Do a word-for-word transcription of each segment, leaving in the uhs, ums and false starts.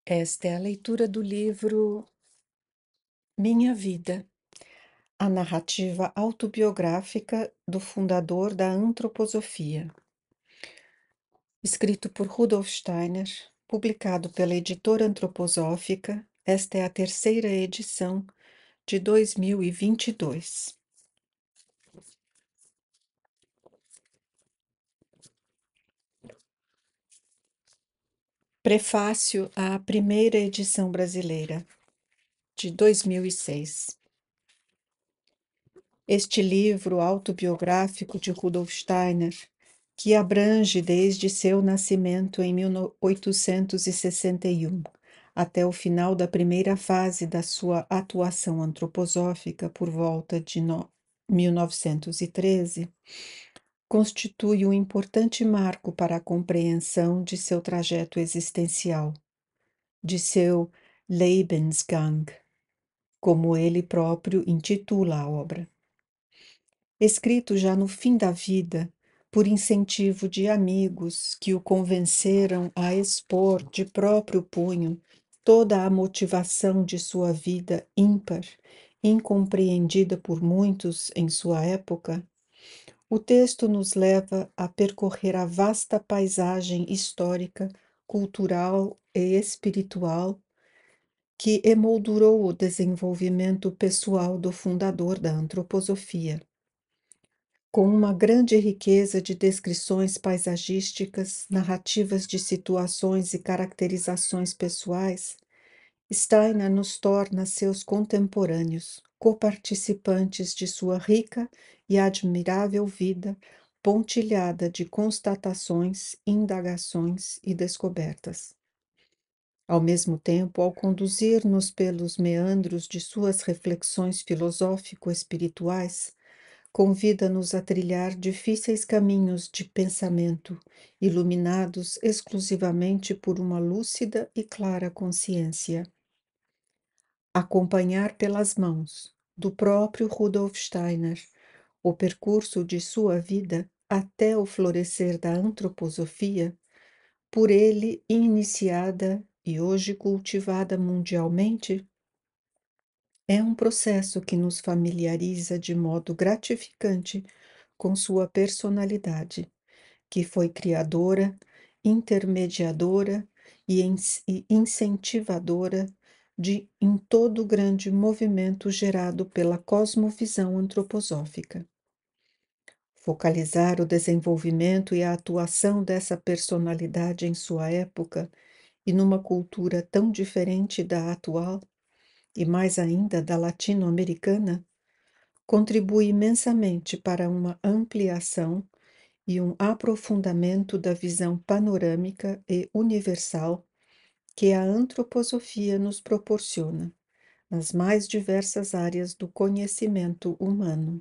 Esta é a leitura do livro Minha Vida, a narrativa autobiográfica do fundador da antroposofia, escrito por Rudolf Steiner, publicado pela editora antroposófica. Esta é a terceira edição de dois mil e vinte e dois. Prefácio à primeira edição brasileira, de dois mil e seis. Este livro autobiográfico de Rudolf Steiner, que abrange desde seu nascimento em mil oitocentos e sessenta e um até o final da primeira fase da sua atuação antroposófica por volta de mil novecentos e treze, constitui um importante marco para a compreensão de seu trajeto existencial, de seu Lebensgang, como ele próprio intitula a obra. Escrito já no fim da vida, por incentivo de amigos que o convenceram a expor de próprio punho toda a motivação de sua vida ímpar, incompreendida por muitos em sua época, o texto nos leva a percorrer a vasta paisagem histórica, cultural e espiritual que emoldurou o desenvolvimento pessoal do fundador da antroposofia. Com uma grande riqueza de descrições paisagísticas, narrativas de situações e caracterizações pessoais, Steiner nos torna seus contemporâneos, coparticipantes de sua rica e admirável vida, pontilhada de constatações, indagações e descobertas. Ao mesmo tempo, ao conduzir-nos pelos meandros de suas reflexões filosófico-espirituais, convida-nos a trilhar difíceis caminhos de pensamento, iluminados exclusivamente por uma lúcida e clara consciência. Acompanhar pelas mãos do próprio Rudolf Steiner o percurso de sua vida até o florescer da antroposofia, por ele iniciada e hoje cultivada mundialmente, é um processo que nos familiariza de modo gratificante com sua personalidade, que foi criadora, intermediadora e incentivadora de em todo o grande movimento gerado pela cosmovisão antroposófica. Focalizar o desenvolvimento e a atuação dessa personalidade em sua época e numa cultura tão diferente da atual, e mais ainda da latino-americana, contribui imensamente para uma ampliação e um aprofundamento da visão panorâmica e universal que a antroposofia nos proporciona nas mais diversas áreas do conhecimento humano.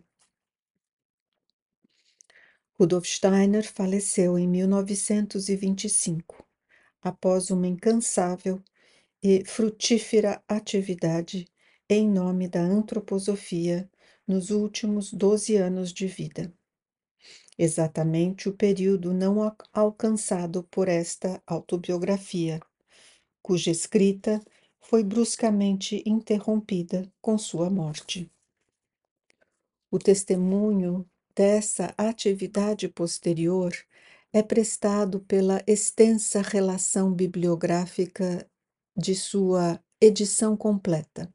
Rudolf Steiner faleceu em mil novecentos e vinte e cinco, após uma incansável e frutífera atividade em nome da antroposofia nos últimos doze anos de vida. Exatamente o período não alcançado por esta autobiografia, cuja escrita foi bruscamente interrompida com sua morte. O testemunho dessa atividade posterior é prestado pela extensa relação bibliográfica de sua edição completa,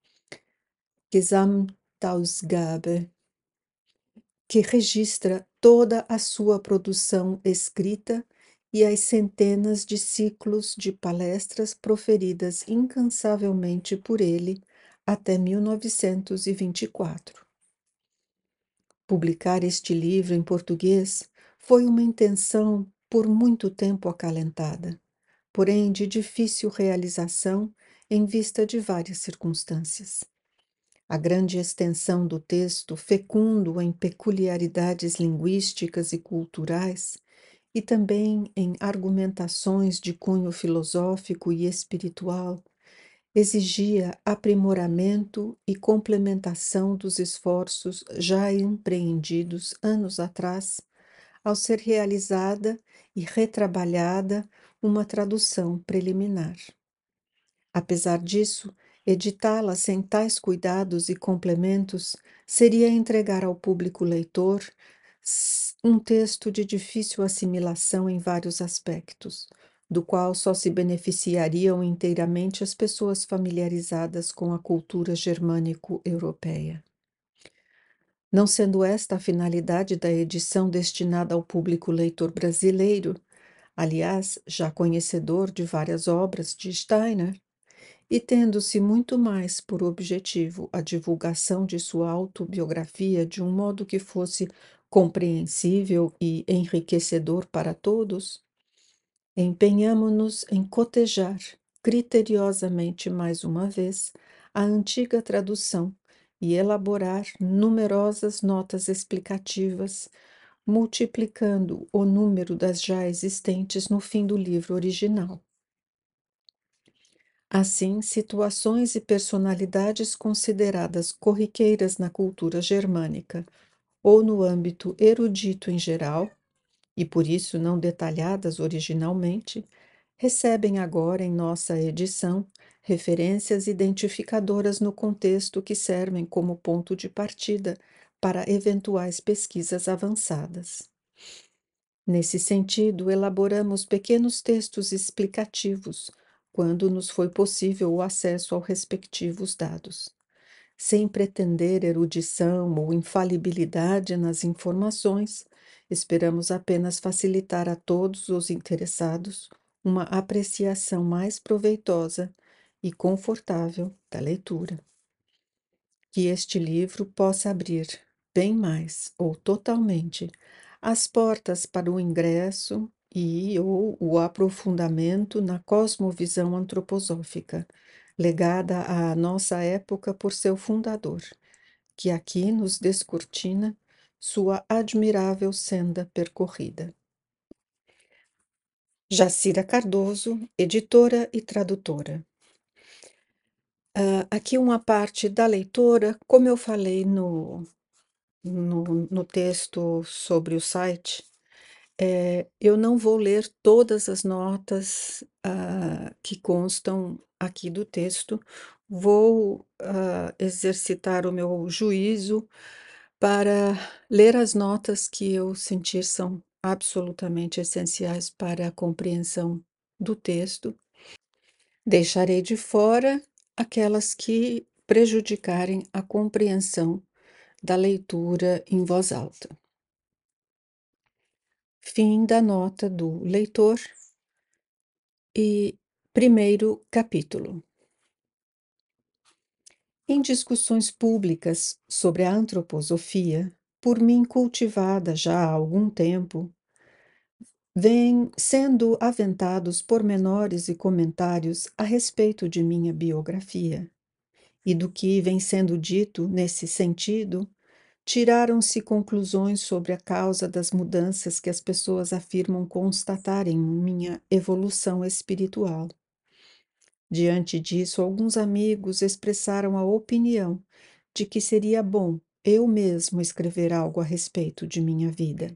Gesamtausgabe, que registra toda a sua produção escrita e as centenas de ciclos de palestras proferidas incansavelmente por ele até mil novecentos e vinte e quatro. Publicar este livro em português foi uma intenção por muito tempo acalentada, porém de difícil realização em vista de várias circunstâncias. A grande extensão do texto, fecundo em peculiaridades linguísticas e culturais, e também em argumentações de cunho filosófico e espiritual, exigia aprimoramento e complementação dos esforços já empreendidos anos atrás, ao ser realizada e retrabalhada uma tradução preliminar. Apesar disso, editá-la sem tais cuidados e complementos seria entregar ao público leitor s- um texto de difícil assimilação em vários aspectos, do qual só se beneficiariam inteiramente as pessoas familiarizadas com a cultura germânico-europeia. Não sendo esta a finalidade da edição destinada ao público leitor brasileiro, aliás, já conhecedor de várias obras de Steiner, e tendo-se muito mais por objetivo a divulgação de sua autobiografia de um modo que fosse compreensível e enriquecedor para todos, empenhamo-nos em cotejar criteriosamente mais uma vez a antiga tradução e elaborar numerosas notas explicativas, multiplicando o número das já existentes no fim do livro original. Assim, situações e personalidades consideradas corriqueiras na cultura germânica ou no âmbito erudito em geral, e por isso não detalhadas originalmente, recebem agora em nossa edição referências identificadoras no contexto que servem como ponto de partida para eventuais pesquisas avançadas. Nesse sentido, elaboramos pequenos textos explicativos, quando nos foi possível o acesso aos respectivos dados. Sem pretender erudição ou infalibilidade nas informações, esperamos apenas facilitar a todos os interessados uma apreciação mais proveitosa e confortável da leitura. Que este livro possa abrir, bem mais ou totalmente, as portas para o ingresso e ou o aprofundamento na cosmovisão antroposófica, legada à nossa época por seu fundador, que aqui nos descortina sua admirável senda percorrida. Jacira Cardoso, editora e tradutora. Uh, aqui uma parte da leitora, como eu falei no, no, no texto sobre o site, é, eu não vou ler todas as notas uh, que constam aqui do texto, vou uh, exercitar o meu juízo para ler as notas que eu sentir são absolutamente essenciais para a compreensão do texto. Deixarei de fora aquelas que prejudicarem a compreensão da leitura em voz alta. Fim da nota do leitor e primeiro capítulo. Em discussões públicas sobre a antroposofia, por mim cultivada já há algum tempo, vêm sendo aventados pormenores e comentários a respeito de minha biografia, e do que vem sendo dito nesse sentido, tiraram-se conclusões sobre a causa das mudanças que as pessoas afirmam constatarem em minha evolução espiritual. Diante disso, alguns amigos expressaram a opinião de que seria bom eu mesmo escrever algo a respeito de minha vida.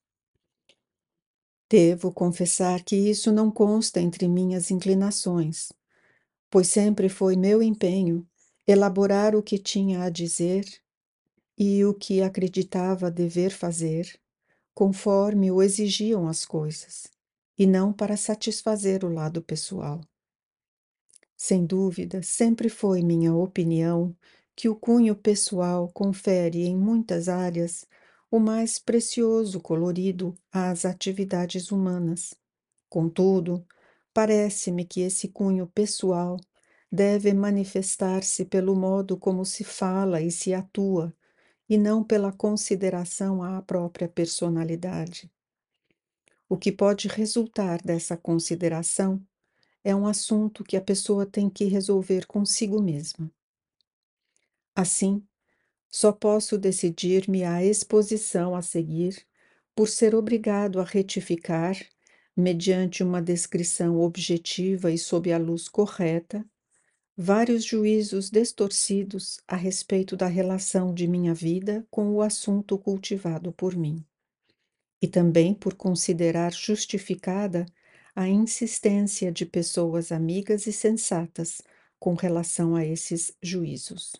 Devo confessar que isso não consta entre minhas inclinações, pois sempre foi meu empenho elaborar o que tinha a dizer e o que acreditava dever fazer, conforme o exigiam as coisas, e não para satisfazer o lado pessoal. Sem dúvida, sempre foi minha opinião que o cunho pessoal confere em muitas áreas o mais precioso colorido às atividades humanas. Contudo, parece-me que esse cunho pessoal deve manifestar-se pelo modo como se fala e se atua, e não pela consideração à própria personalidade. O que pode resultar dessa consideração é um assunto que a pessoa tem que resolver consigo mesma. Assim, só posso decidir-me à exposição a seguir, por ser obrigado a retificar, mediante uma descrição objetiva e sob a luz correta, vários juízos distorcidos a respeito da relação de minha vida com o assunto cultivado por mim, e também por considerar justificada a insistência de pessoas amigas e sensatas com relação a esses juízos.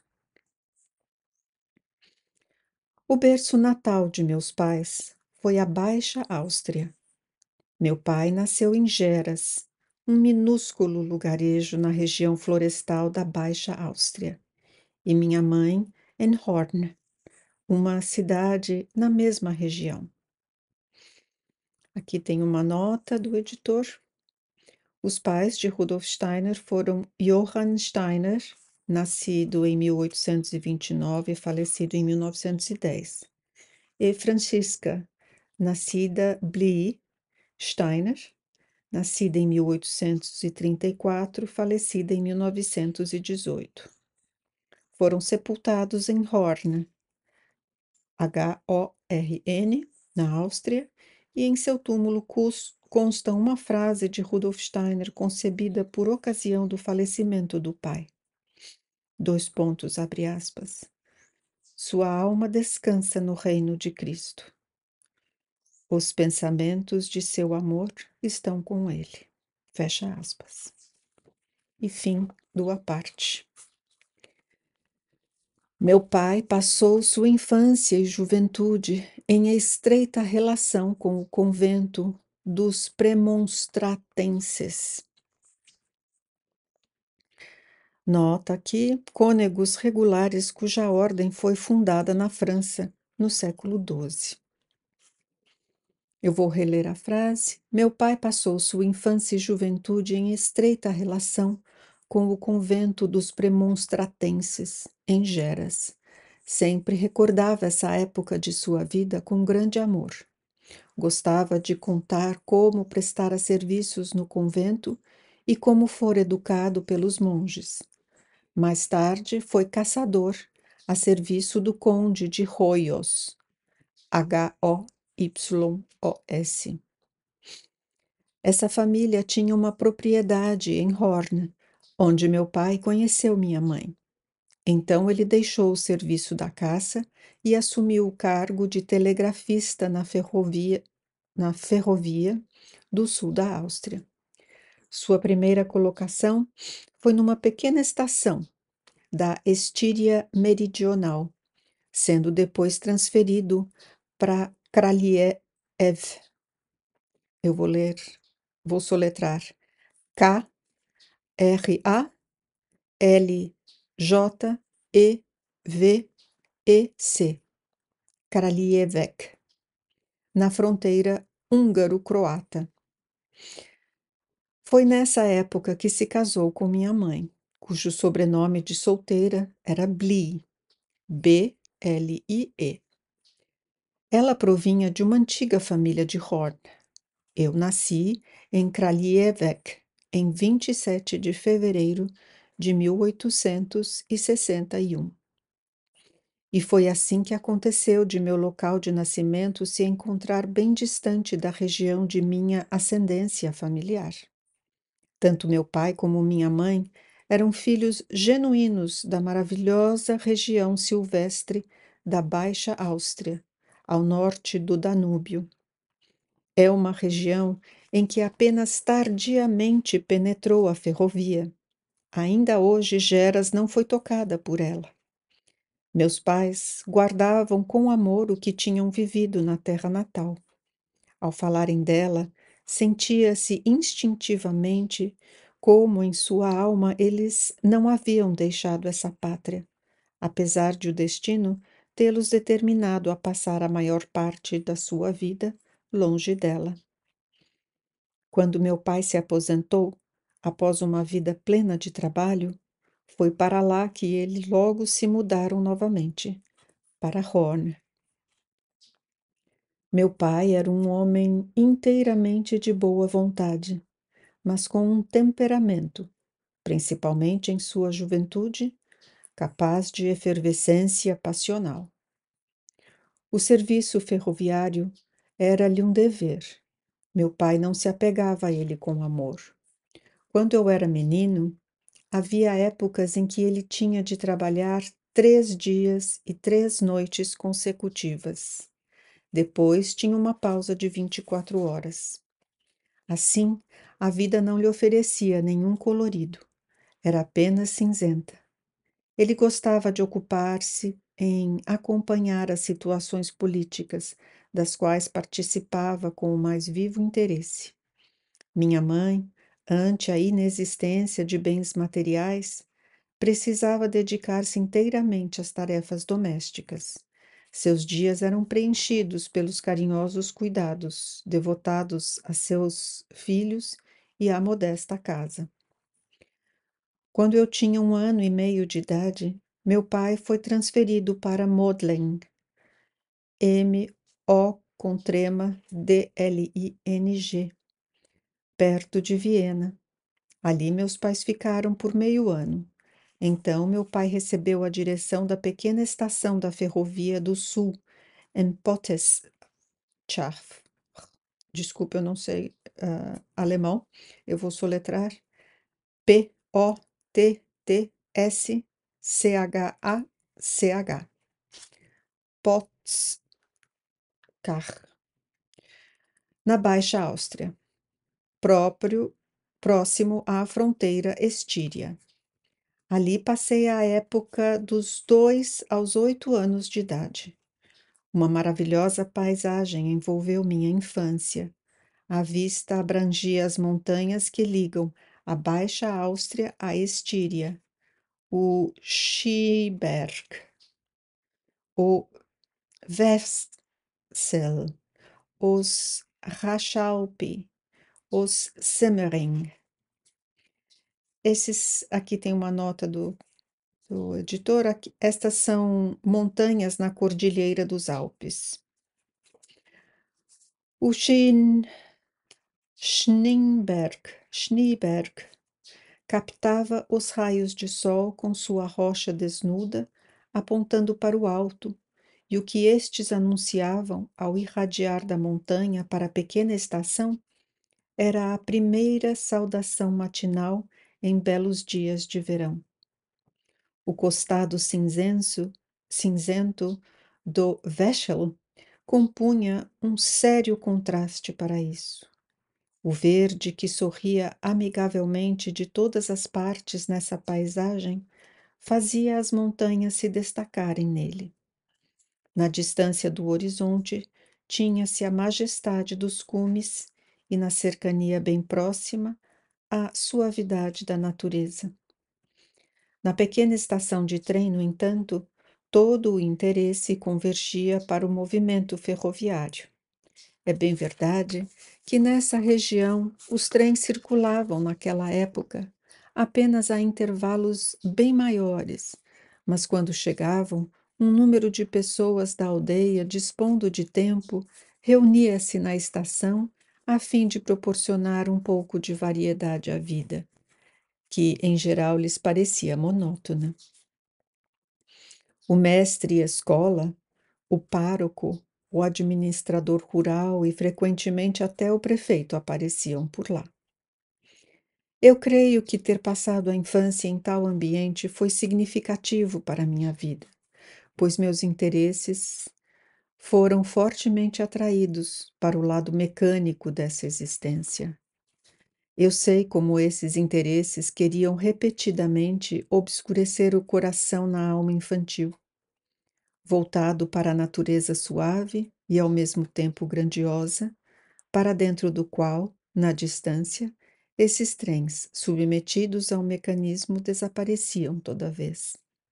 O berço natal de meus pais foi a Baixa Áustria. Meu pai nasceu em Geras, um minúsculo lugarejo na região florestal da Baixa Áustria, e minha mãe em Horn, uma cidade na mesma região. Aqui tem uma nota do editor. Os pais de Rudolf Steiner foram Johann Steiner, nascido em mil oitocentos e vinte e nove e falecido em mil novecentos e dez, e Franziska, nascida Blie Steiner, nascida em mil oitocentos e trinta e quatro, falecida em mil novecentos e dezoito. Foram sepultados em Horn, H O R N, na Áustria, e em seu túmulo consta uma frase de Rudolf Steiner concebida por ocasião do falecimento do pai. Dois pontos, abre aspas. Sua alma descansa no reino de Cristo. Os pensamentos de seu amor estão com ele. Fecha aspas. E fim do à parte. Meu pai passou sua infância e juventude em estreita relação com o convento dos premonstratenses. Nota aqui cônegos regulares cuja ordem foi fundada na França no século doze. Eu vou reler a frase. Meu pai passou sua infância e juventude em estreita relação com o convento dos premonstratenses, em Geras. Sempre recordava essa época de sua vida com grande amor. Gostava de contar como prestara serviços no convento e como fora educado pelos monges. Mais tarde foi caçador a serviço do conde de Hoyos, H O Y O S. Essa família tinha uma propriedade em Horn, onde meu pai conheceu minha mãe. Então ele deixou o serviço da caça e assumiu o cargo de telegrafista na ferrovia, na ferrovia do sul da Áustria. Sua primeira colocação foi numa pequena estação da Estíria Meridional, sendo depois transferido para Kraljev. Eu vou ler, vou soletrar K R A L J E V E C, Kraljevec, na fronteira húngaro-croata. Foi nessa época que se casou com minha mãe, cujo sobrenome de solteira era Blie, B L I E. Ela provinha de uma antiga família de Horn. Eu nasci em Kraljevec em vinte e sete de fevereiro de mil oitocentos e sessenta e um. E foi assim que aconteceu de meu local de nascimento se encontrar bem distante da região de minha ascendência familiar. Tanto meu pai como minha mãe eram filhos genuínos da maravilhosa região silvestre da Baixa Áustria, ao norte do Danúbio. É uma região em que apenas tardiamente penetrou a ferrovia. Ainda hoje Geras não foi tocada por ela. Meus pais guardavam com amor o que tinham vivido na terra natal. Ao falarem dela, sentia-se instintivamente como em sua alma eles não haviam deixado essa pátria, apesar de o destino tê-los determinado a passar a maior parte da sua vida longe dela. Quando meu pai se aposentou, após uma vida plena de trabalho, foi para lá que eles logo se mudaram novamente, para Horn. Meu pai era um homem inteiramente de boa vontade, mas com um temperamento, principalmente em sua juventude, capaz de efervescência passional. O serviço ferroviário era-lhe um dever. Meu pai não se apegava a ele com amor. Quando eu era menino, havia épocas em que ele tinha de trabalhar três dias e três noites consecutivas. Depois tinha uma pausa de vinte e quatro horas. Assim, A vida não lhe oferecia nenhum colorido, era apenas cinzenta. Ele gostava de ocupar-se em acompanhar as situações políticas, das quais participava com o mais vivo interesse. Minha mãe, ante a inexistência de bens materiais, precisava dedicar-se inteiramente às tarefas domésticas. Seus dias eram preenchidos pelos carinhosos cuidados devotados a seus filhos e à modesta casa. Quando eu tinha um ano e meio de idade, meu pai foi transferido para Modlin, M O com trema D L I N G, perto de Viena. Ali meus pais ficaram por meio ano. Então meu pai recebeu a direção da pequena estação da Ferrovia do Sul, em Potteschaft. Desculpe, eu não sei uh, alemão. Eu vou soletrar P O T T S C H A C H. Pottskar, na Baixa Áustria, próprio, próximo à fronteira estíria. Ali passei a época dos dois aos oito anos de idade. Uma maravilhosa paisagem envolveu minha infância. A vista abrangia as montanhas que ligam a Baixa Áustria à Estíria, o Skiberg, o Westsel, os Rachalpe, os Semmering. Esses aqui tem uma nota do, do editor. Aqui, estas são montanhas na Cordilheira dos Alpes. O Schien, Schneeberg, Schneeberg captava os raios de sol com sua rocha desnuda, apontando para o alto, e o que estes anunciavam ao irradiar da montanha para a pequena estação era a primeira saudação matinal em belos dias de verão. O costado cinzenso, cinzento do Veschel compunha um sério contraste para isso. O verde que sorria amigavelmente de todas as partes nessa paisagem fazia as montanhas se destacarem nele. Na distância do horizonte tinha-se a majestade dos cumes e na cercania bem próxima a suavidade da natureza. Na pequena estação de trem, no entanto, todo o interesse convergia para o movimento ferroviário. É bem verdade que nessa região os trens circulavam naquela época apenas a intervalos bem maiores, mas quando chegavam, um número de pessoas da aldeia, dispondo de tempo, reunia-se na estação a fim de proporcionar um pouco de variedade à vida, que em geral lhes parecia monótona. O mestre escola, o pároco, o administrador rural e frequentemente até o prefeito apareciam por lá. Eu creio que ter passado a infância em tal ambiente foi significativo para a minha vida, pois meus interesses foram fortemente atraídos para o lado mecânico dessa existência. Eu sei como esses interesses queriam repetidamente obscurecer o coração na alma infantil, voltado para a natureza suave e ao mesmo tempo grandiosa, para dentro do qual, na distância, esses trens, submetidos ao mecanismo, desapareciam toda vez.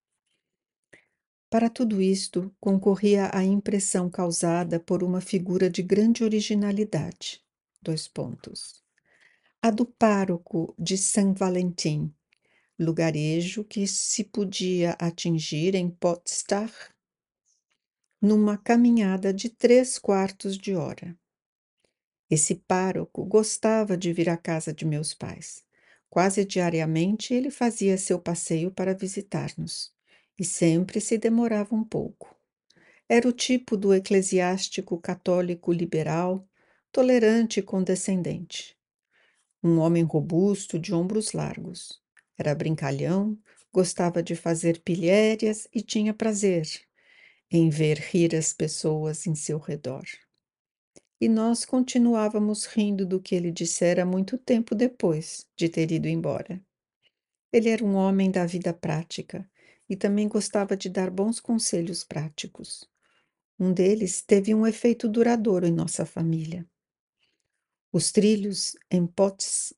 Para tudo isto, concorria a impressão causada por uma figura de grande originalidade. Dois pontos. A do pároco de Saint Valentin, lugarejo que se podia atingir em Potsdam numa caminhada de três quartos de hora. Esse pároco gostava de vir à casa de meus pais. Quase diariamente ele fazia seu passeio para visitar-nos, e sempre se demorava um pouco. Era o tipo do eclesiástico católico liberal, tolerante e condescendente. Um homem robusto, de ombros largos. Era brincalhão, gostava de fazer pilhérias e tinha prazer em ver rir as pessoas em seu redor. e nós continuávamos rindo do que ele dissera muito tempo depois de ter ido embora. Ele era um homem da vida prática e também gostava de dar bons conselhos práticos. Um deles teve um efeito duradouro em nossa família. Os trilhos em Pottschar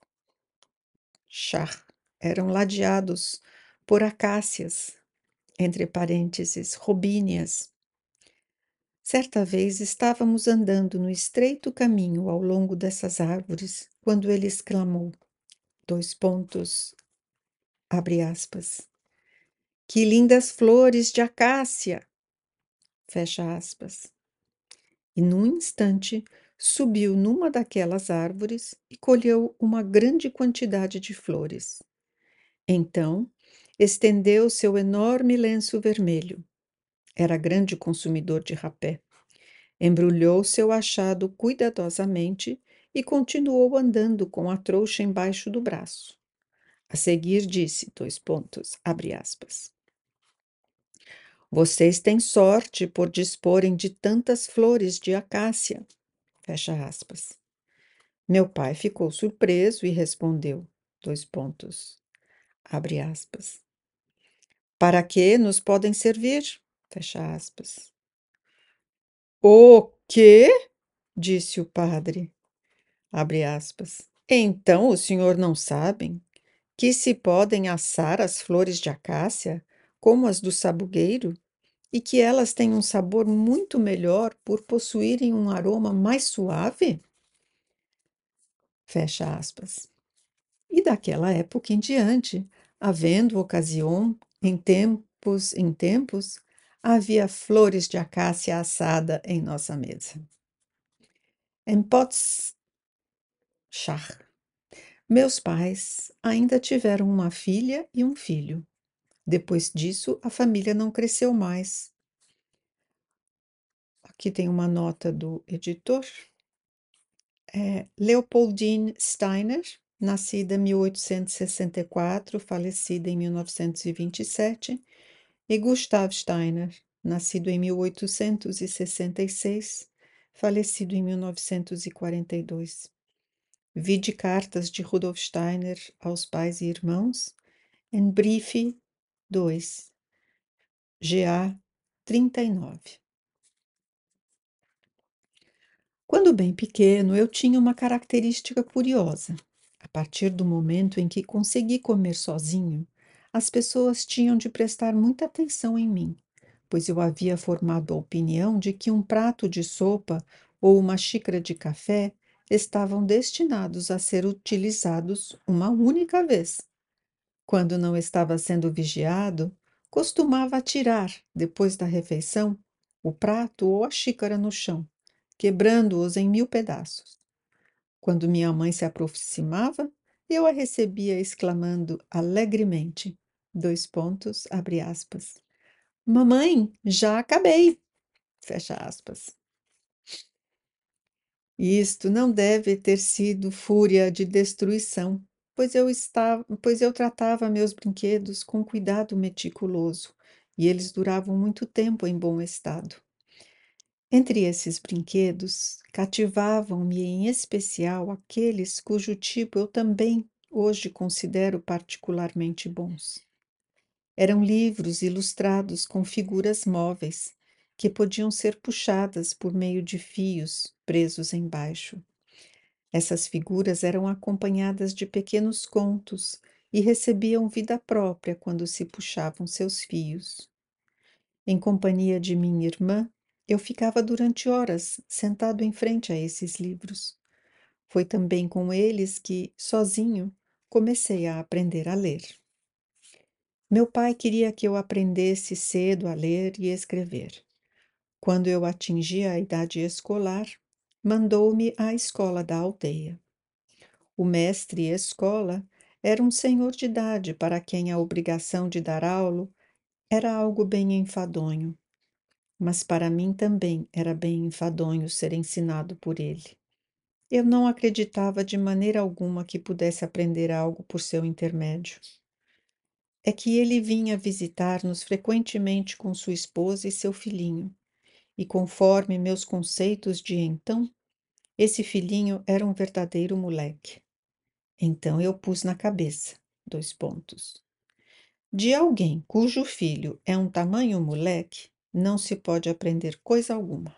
eram ladeados por acácias, entre parênteses, robíneas. Certa vez estávamos andando no estreito caminho ao longo dessas árvores, quando ele exclamou, dois pontos, abre aspas, que lindas flores de acácia, fecha aspas. E num instante subiu numa daquelas árvores e colheu uma grande quantidade de flores. Então, estendeu seu enorme lenço vermelho. Era grande consumidor de rapé. Embrulhou seu achado cuidadosamente e continuou andando com a trouxa embaixo do braço. A seguir disse, dois pontos, abre aspas. Vocês têm sorte por disporem de tantas flores de acácia, fecha aspas. Meu pai ficou surpreso e respondeu, dois pontos, abre aspas. Para que nos podem servir? Fecha aspas. O quê? Disse o padre, abre aspas. Então o senhor não sabe que se podem assar as flores de acácia, como as do sabugueiro, e que elas têm um sabor muito melhor por possuírem um aroma mais suave? Fecha aspas. E daquela época em diante, havendo ocasião, em tempos em tempos, havia flores de acácia assada em nossa mesa. Em Pottschar, meus pais ainda tiveram uma filha e um filho. Depois disso, a família não cresceu mais. Aqui tem uma nota do editor. É, Leopoldine Steiner, nascida em mil oitocentos e sessenta e quatro, falecida em mil novecentos e vinte e sete, e Gustav Steiner, nascido em mil oitocentos e sessenta e seis, falecido em mil novecentos e quarenta e dois. Vide cartas de Rudolf Steiner aos pais e irmãos, em Briefe dois, G A trinta e nove. Quando bem pequeno, eu tinha uma característica curiosa. A partir do momento em que consegui comer sozinho, as pessoas tinham de prestar muita atenção em mim, pois eu havia formado a opinião de que um prato de sopa ou uma xícara de café estavam destinados a ser utilizados uma única vez. Quando não estava sendo vigiado, costumava atirar, depois da refeição, o prato ou a xícara no chão, quebrando-os em mil pedaços. Quando minha mãe se aproximava, eu a recebia exclamando alegremente, dois pontos, abre aspas, Mamãe, já acabei, fecha aspas. Isto não deve ter sido fúria de destruição, pois eu estava, pois eu tratava meus brinquedos com cuidado meticuloso, e eles duravam muito tempo em bom estado. Entre esses brinquedos, cativavam-me em especial aqueles cujo tipo eu também hoje considero particularmente bons. Eram livros ilustrados com figuras móveis, que podiam ser puxadas por meio de fios presos embaixo. Essas figuras eram acompanhadas de pequenos contos e recebiam vida própria quando se puxavam seus fios. Em companhia de minha irmã, eu ficava durante horas sentado em frente a esses livros. Foi também com eles que, sozinho, comecei a aprender a ler. Meu pai queria que eu aprendesse cedo a ler e escrever. Quando eu atingi a idade escolar, mandou-me à escola da aldeia. O mestre escola era um senhor de idade para quem a obrigação de dar aula era algo bem enfadonho. Mas para mim também era bem enfadonho ser ensinado por ele. Eu não acreditava de maneira alguma que pudesse aprender algo por seu intermédio. É que ele vinha visitar-nos frequentemente com sua esposa e seu filhinho, e conforme meus conceitos de então, esse filhinho era um verdadeiro moleque. Então eu pus na cabeça, dois pontos. De alguém cujo filho é um tamanho moleque, não se pode aprender coisa alguma.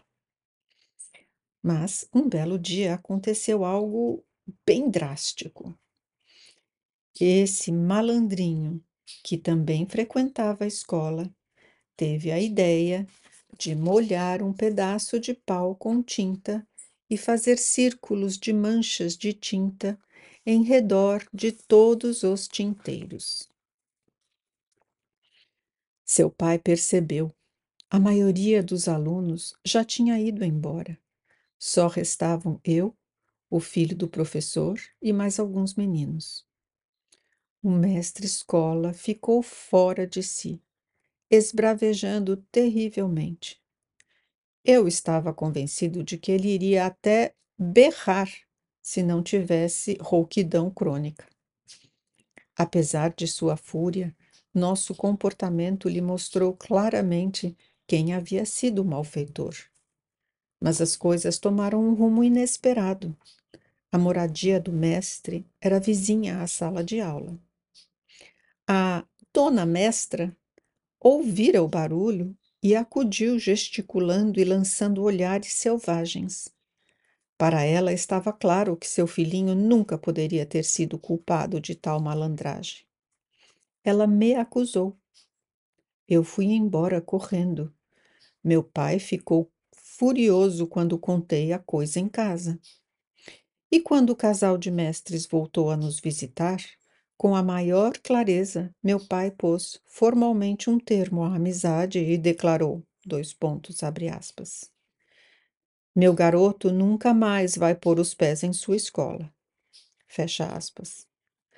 Mas um belo dia aconteceu algo bem drástico. Esse malandrinho, que também frequentava a escola, teve a ideia de molhar um pedaço de pau com tinta e fazer círculos de manchas de tinta em redor de todos os tinteiros. Seu pai percebeu. A maioria dos alunos já tinha ido embora. Só restavam eu, o filho do professor e mais alguns meninos. O mestre-escola ficou fora de si, esbravejando terrivelmente. Eu estava convencido de que ele iria até berrar se não tivesse rouquidão crônica. Apesar de sua fúria, nosso comportamento lhe mostrou claramente quem havia sido o malfeitor. Mas as coisas tomaram um rumo inesperado. A moradia do mestre era vizinha à sala de aula. A dona mestra ouvira o barulho e acudiu gesticulando e lançando olhares selvagens. Para ela estava claro que seu filhinho nunca poderia ter sido culpado de tal malandragem. Ela me acusou. Eu fui embora correndo. Meu pai ficou furioso quando contei a coisa em casa. E quando o casal de mestres voltou a nos visitar, com a maior clareza, meu pai pôs formalmente um termo à amizade e declarou, dois pontos, abre aspas, meu garoto nunca mais vai pôr os pés em sua escola, fecha aspas.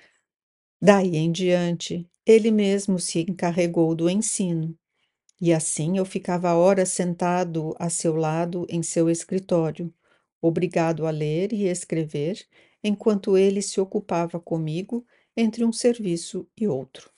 Daí em diante, ele mesmo se encarregou do ensino, e assim eu ficava horas sentado a seu lado em seu escritório, obrigado a ler e escrever, enquanto ele se ocupava comigo entre um serviço e outro.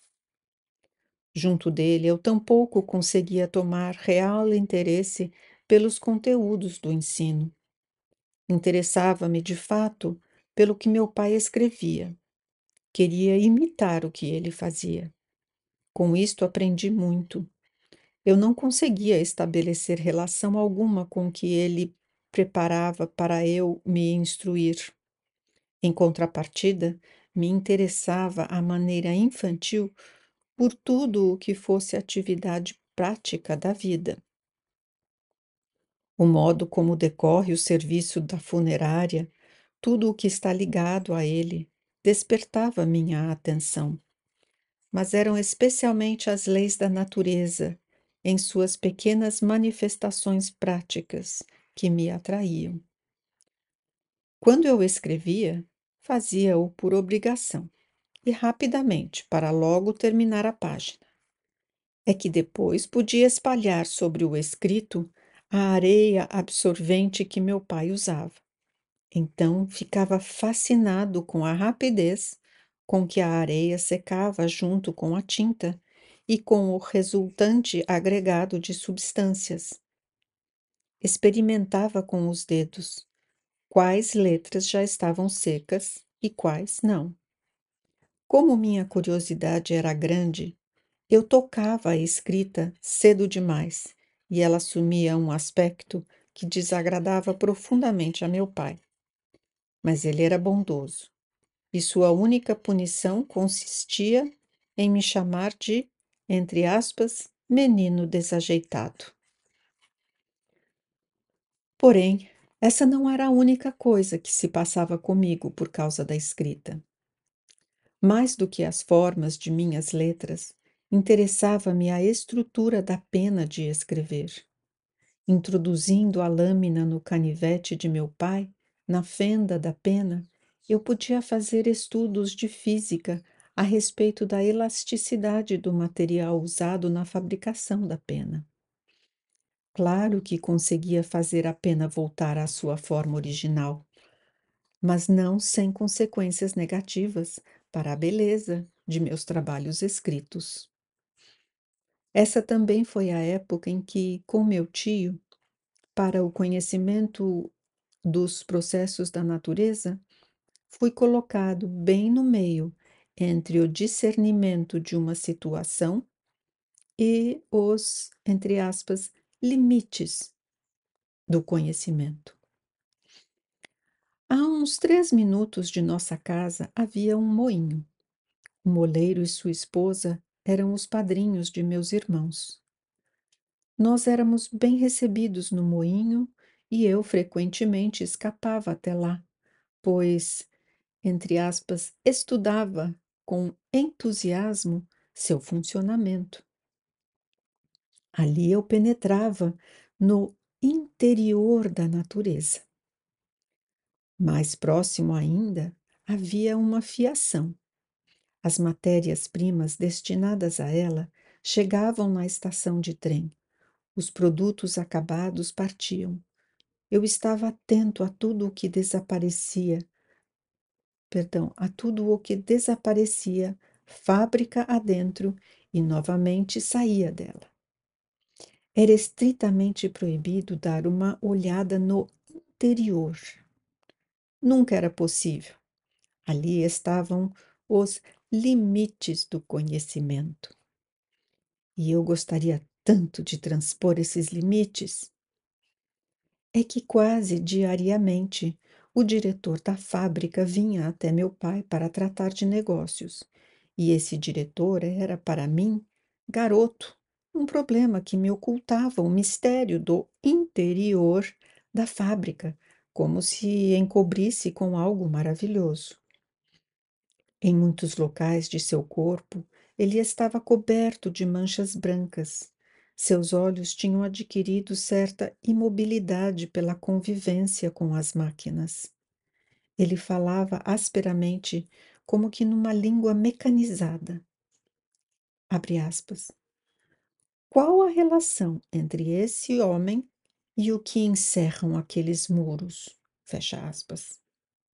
Junto dele, eu tampouco conseguia tomar real interesse pelos conteúdos do ensino. Interessava-me, de fato, pelo que meu pai escrevia. Queria imitar o que ele fazia. Com isto aprendi muito. Eu não conseguia estabelecer relação alguma com o que ele preparava para eu me instruir. Em contrapartida, me interessava a maneira infantil por tudo o que fosse atividade prática da vida. O modo como decorre o serviço da funerária, tudo o que está ligado a ele, despertava minha atenção. Mas eram especialmente as leis da natureza, em suas pequenas manifestações práticas, que me atraíam. Quando eu escrevia, fazia-o por obrigação e rapidamente, para logo terminar a página. É que depois podia espalhar sobre o escrito a areia absorvente que meu pai usava. Então ficava fascinado com a rapidez com que a areia secava junto com a tinta e com o resultante agregado de substâncias. Experimentava com os dedos quais letras já estavam secas e quais não. Como minha curiosidade era grande, eu tocava a escrita cedo demais e ela assumia um aspecto que desagradava profundamente a meu pai. Mas ele era bondoso e sua única punição consistia em me chamar de, entre aspas, menino desajeitado. Porém, essa não era a única coisa que se passava comigo por causa da escrita. Mais do que as formas de minhas letras, interessava-me a estrutura da pena de escrever. Introduzindo a lâmina no canivete de meu pai, na fenda da pena, eu podia fazer estudos de física a respeito da elasticidade do material usado na fabricação da pena. Claro que conseguia fazer a pena voltar à sua forma original, mas não sem consequências negativas para a beleza de meus trabalhos escritos. Essa também foi a época em que, com meu tio, para o conhecimento dos processos da natureza, fui colocado bem no meio entre o discernimento de uma situação e os, entre aspas, limites do conhecimento. A uns três minutos de nossa casa havia um moinho. O moleiro e sua esposa eram os padrinhos de meus irmãos. Nós éramos bem recebidos no moinho e eu frequentemente escapava até lá, pois, entre aspas, estudava com entusiasmo seu funcionamento. Ali eu penetrava no interior da natureza. Mais próximo ainda, havia uma fiação. As matérias-primas destinadas a ela chegavam na estação de trem. Os produtos acabados partiam. Eu estava atento a tudo o que desaparecia, perdão, a tudo o que desaparecia, fábrica adentro, e novamente saía dela. Era estritamente proibido dar uma olhada no interior. Nunca era possível. Ali estavam os limites do conhecimento. E eu gostaria tanto de transpor esses limites. É que quase diariamente o diretor da fábrica vinha até meu pai para tratar de negócios. E esse diretor era, para mim, garoto, um problema que me ocultava o mistério do interior da fábrica, como se encobrisse com algo maravilhoso. Em muitos locais de seu corpo, ele estava coberto de manchas brancas. Seus olhos tinham adquirido certa imobilidade pela convivência com as máquinas. Ele falava asperamente, como que numa língua mecanizada. Abre aspas. Qual a relação entre esse homem e o que encerram aqueles muros? Fecha aspas.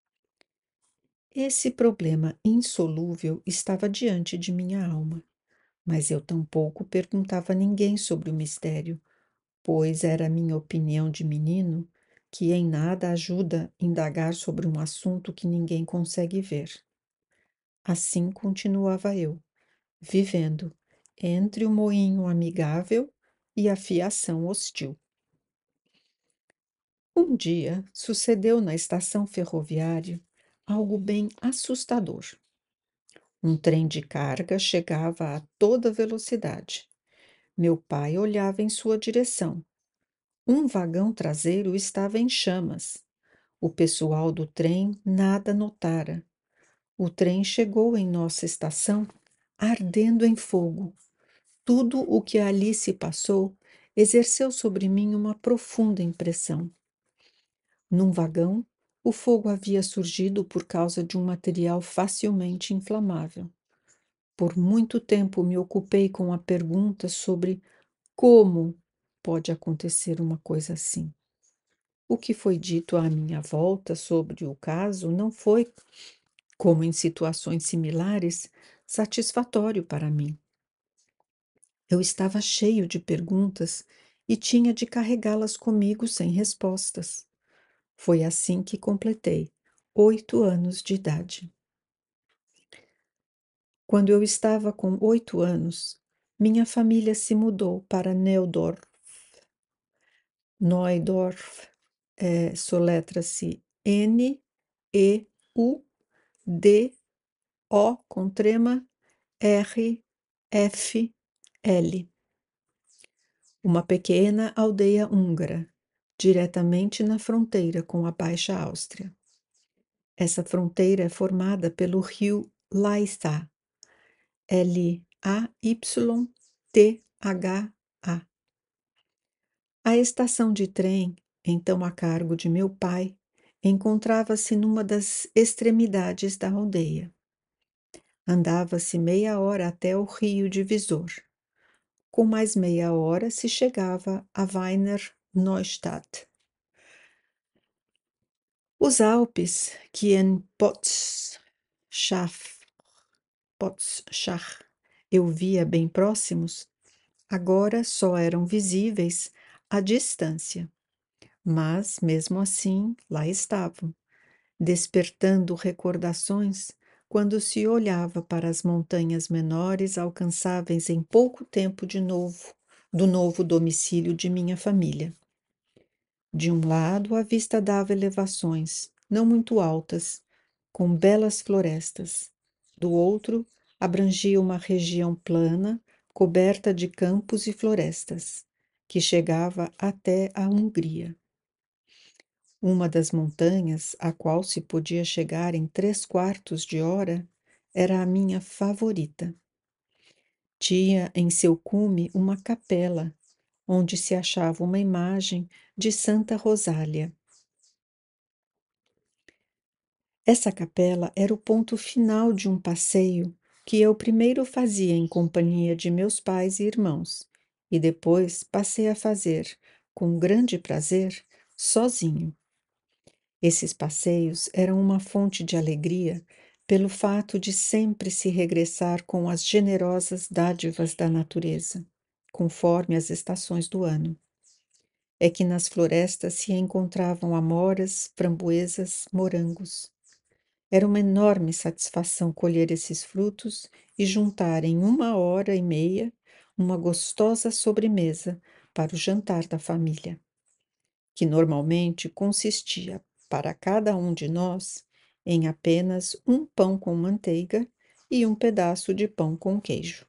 Esse problema insolúvel estava diante de minha alma, mas eu tampouco perguntava a ninguém sobre o mistério, pois era minha opinião de menino que em nada ajuda indagar sobre um assunto que ninguém consegue ver. Assim continuava eu, vivendo entre o moinho amigável e a fiação hostil. Um dia sucedeu na estação ferroviária algo bem assustador. Um trem de carga chegava a toda velocidade. Meu pai olhava em sua direção. Um vagão traseiro estava em chamas. O pessoal do trem nada notara. O trem chegou em nossa estação ardendo em fogo. Tudo o que ali se passou exerceu sobre mim uma profunda impressão. Num vagão, o fogo havia surgido por causa de um material facilmente inflamável. Por muito tempo me ocupei com a pergunta sobre como pode acontecer uma coisa assim. O que foi dito à minha volta sobre o caso não foi, como em situações similares, satisfatório para mim. Eu estava cheio de perguntas e tinha de carregá-las comigo sem respostas. Foi assim que completei oito anos de idade. Quando eu estava com oito anos, minha família se mudou para Neudorf. Neudorf é, soletra-se N E U D O com trema R F L. Uma pequena aldeia húngara, diretamente na fronteira com a Baixa Áustria. Essa fronteira é formada pelo rio Lajta, L A Y T H A. A estação de trem, então a cargo de meu pai, encontrava-se numa das extremidades da aldeia. Andava-se meia hora até o rio divisor. Com mais meia hora se chegava a Wiener Neustadt. Os Alpes, que em Potschach, Potschach eu via bem próximos, agora só eram visíveis à distância. Mas, mesmo assim, lá estavam, despertando recordações quando se olhava para as montanhas menores alcançáveis em pouco tempo de novo, do novo domicílio de minha família. De um lado, a vista dava elevações, não muito altas, com belas florestas. Do outro, abrangia uma região plana, coberta de campos e florestas, que chegava até a Hungria. Uma das montanhas, a qual se podia chegar em três quartos de hora, era a minha favorita. Tinha em seu cume uma capela, onde se achava uma imagem de Santa Rosália. Essa capela era o ponto final de um passeio que eu primeiro fazia em companhia de meus pais e irmãos, e depois passei a fazer, com grande prazer, sozinho. Esses passeios eram uma fonte de alegria pelo fato de sempre se regressar com as generosas dádivas da natureza, conforme as estações do ano. É que nas florestas se encontravam amoras, framboesas, morangos. Era uma enorme satisfação colher esses frutos e juntar em uma hora e meia uma gostosa sobremesa para o jantar da família, que normalmente consistia, para cada um de nós, em apenas um pão com manteiga e um pedaço de pão com queijo.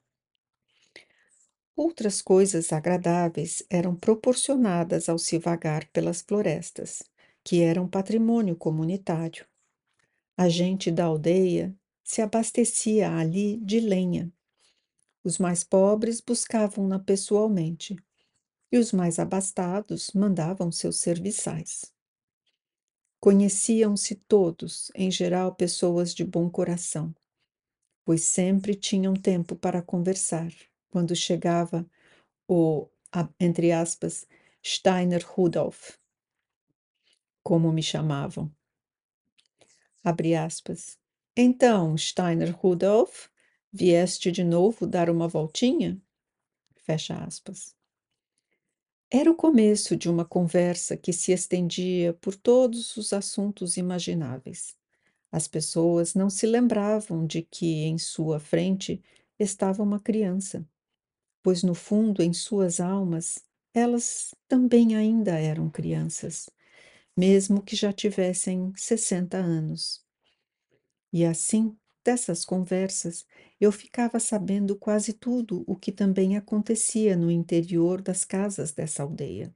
Outras coisas agradáveis eram proporcionadas ao se vagar pelas florestas, que eram patrimônio comunitário. A gente da aldeia se abastecia ali de lenha. Os mais pobres buscavam-na pessoalmente, e os mais abastados mandavam seus serviçais. Conheciam-se todos, em geral pessoas de bom coração, pois sempre tinham tempo para conversar, quando chegava o, a- entre aspas, Steiner Rudolph, como me chamavam, abre aspas. Então, Steiner Rudolph, vieste de novo dar uma voltinha? Fecha aspas. Era o começo de uma conversa que se estendia por todos os assuntos imagináveis. As pessoas não se lembravam de que em sua frente estava uma criança, pois no fundo, em suas almas, elas também ainda eram crianças, mesmo que já tivessem sessenta anos. E assim, dessas conversas, eu ficava sabendo quase tudo o que também acontecia no interior das casas dessa aldeia.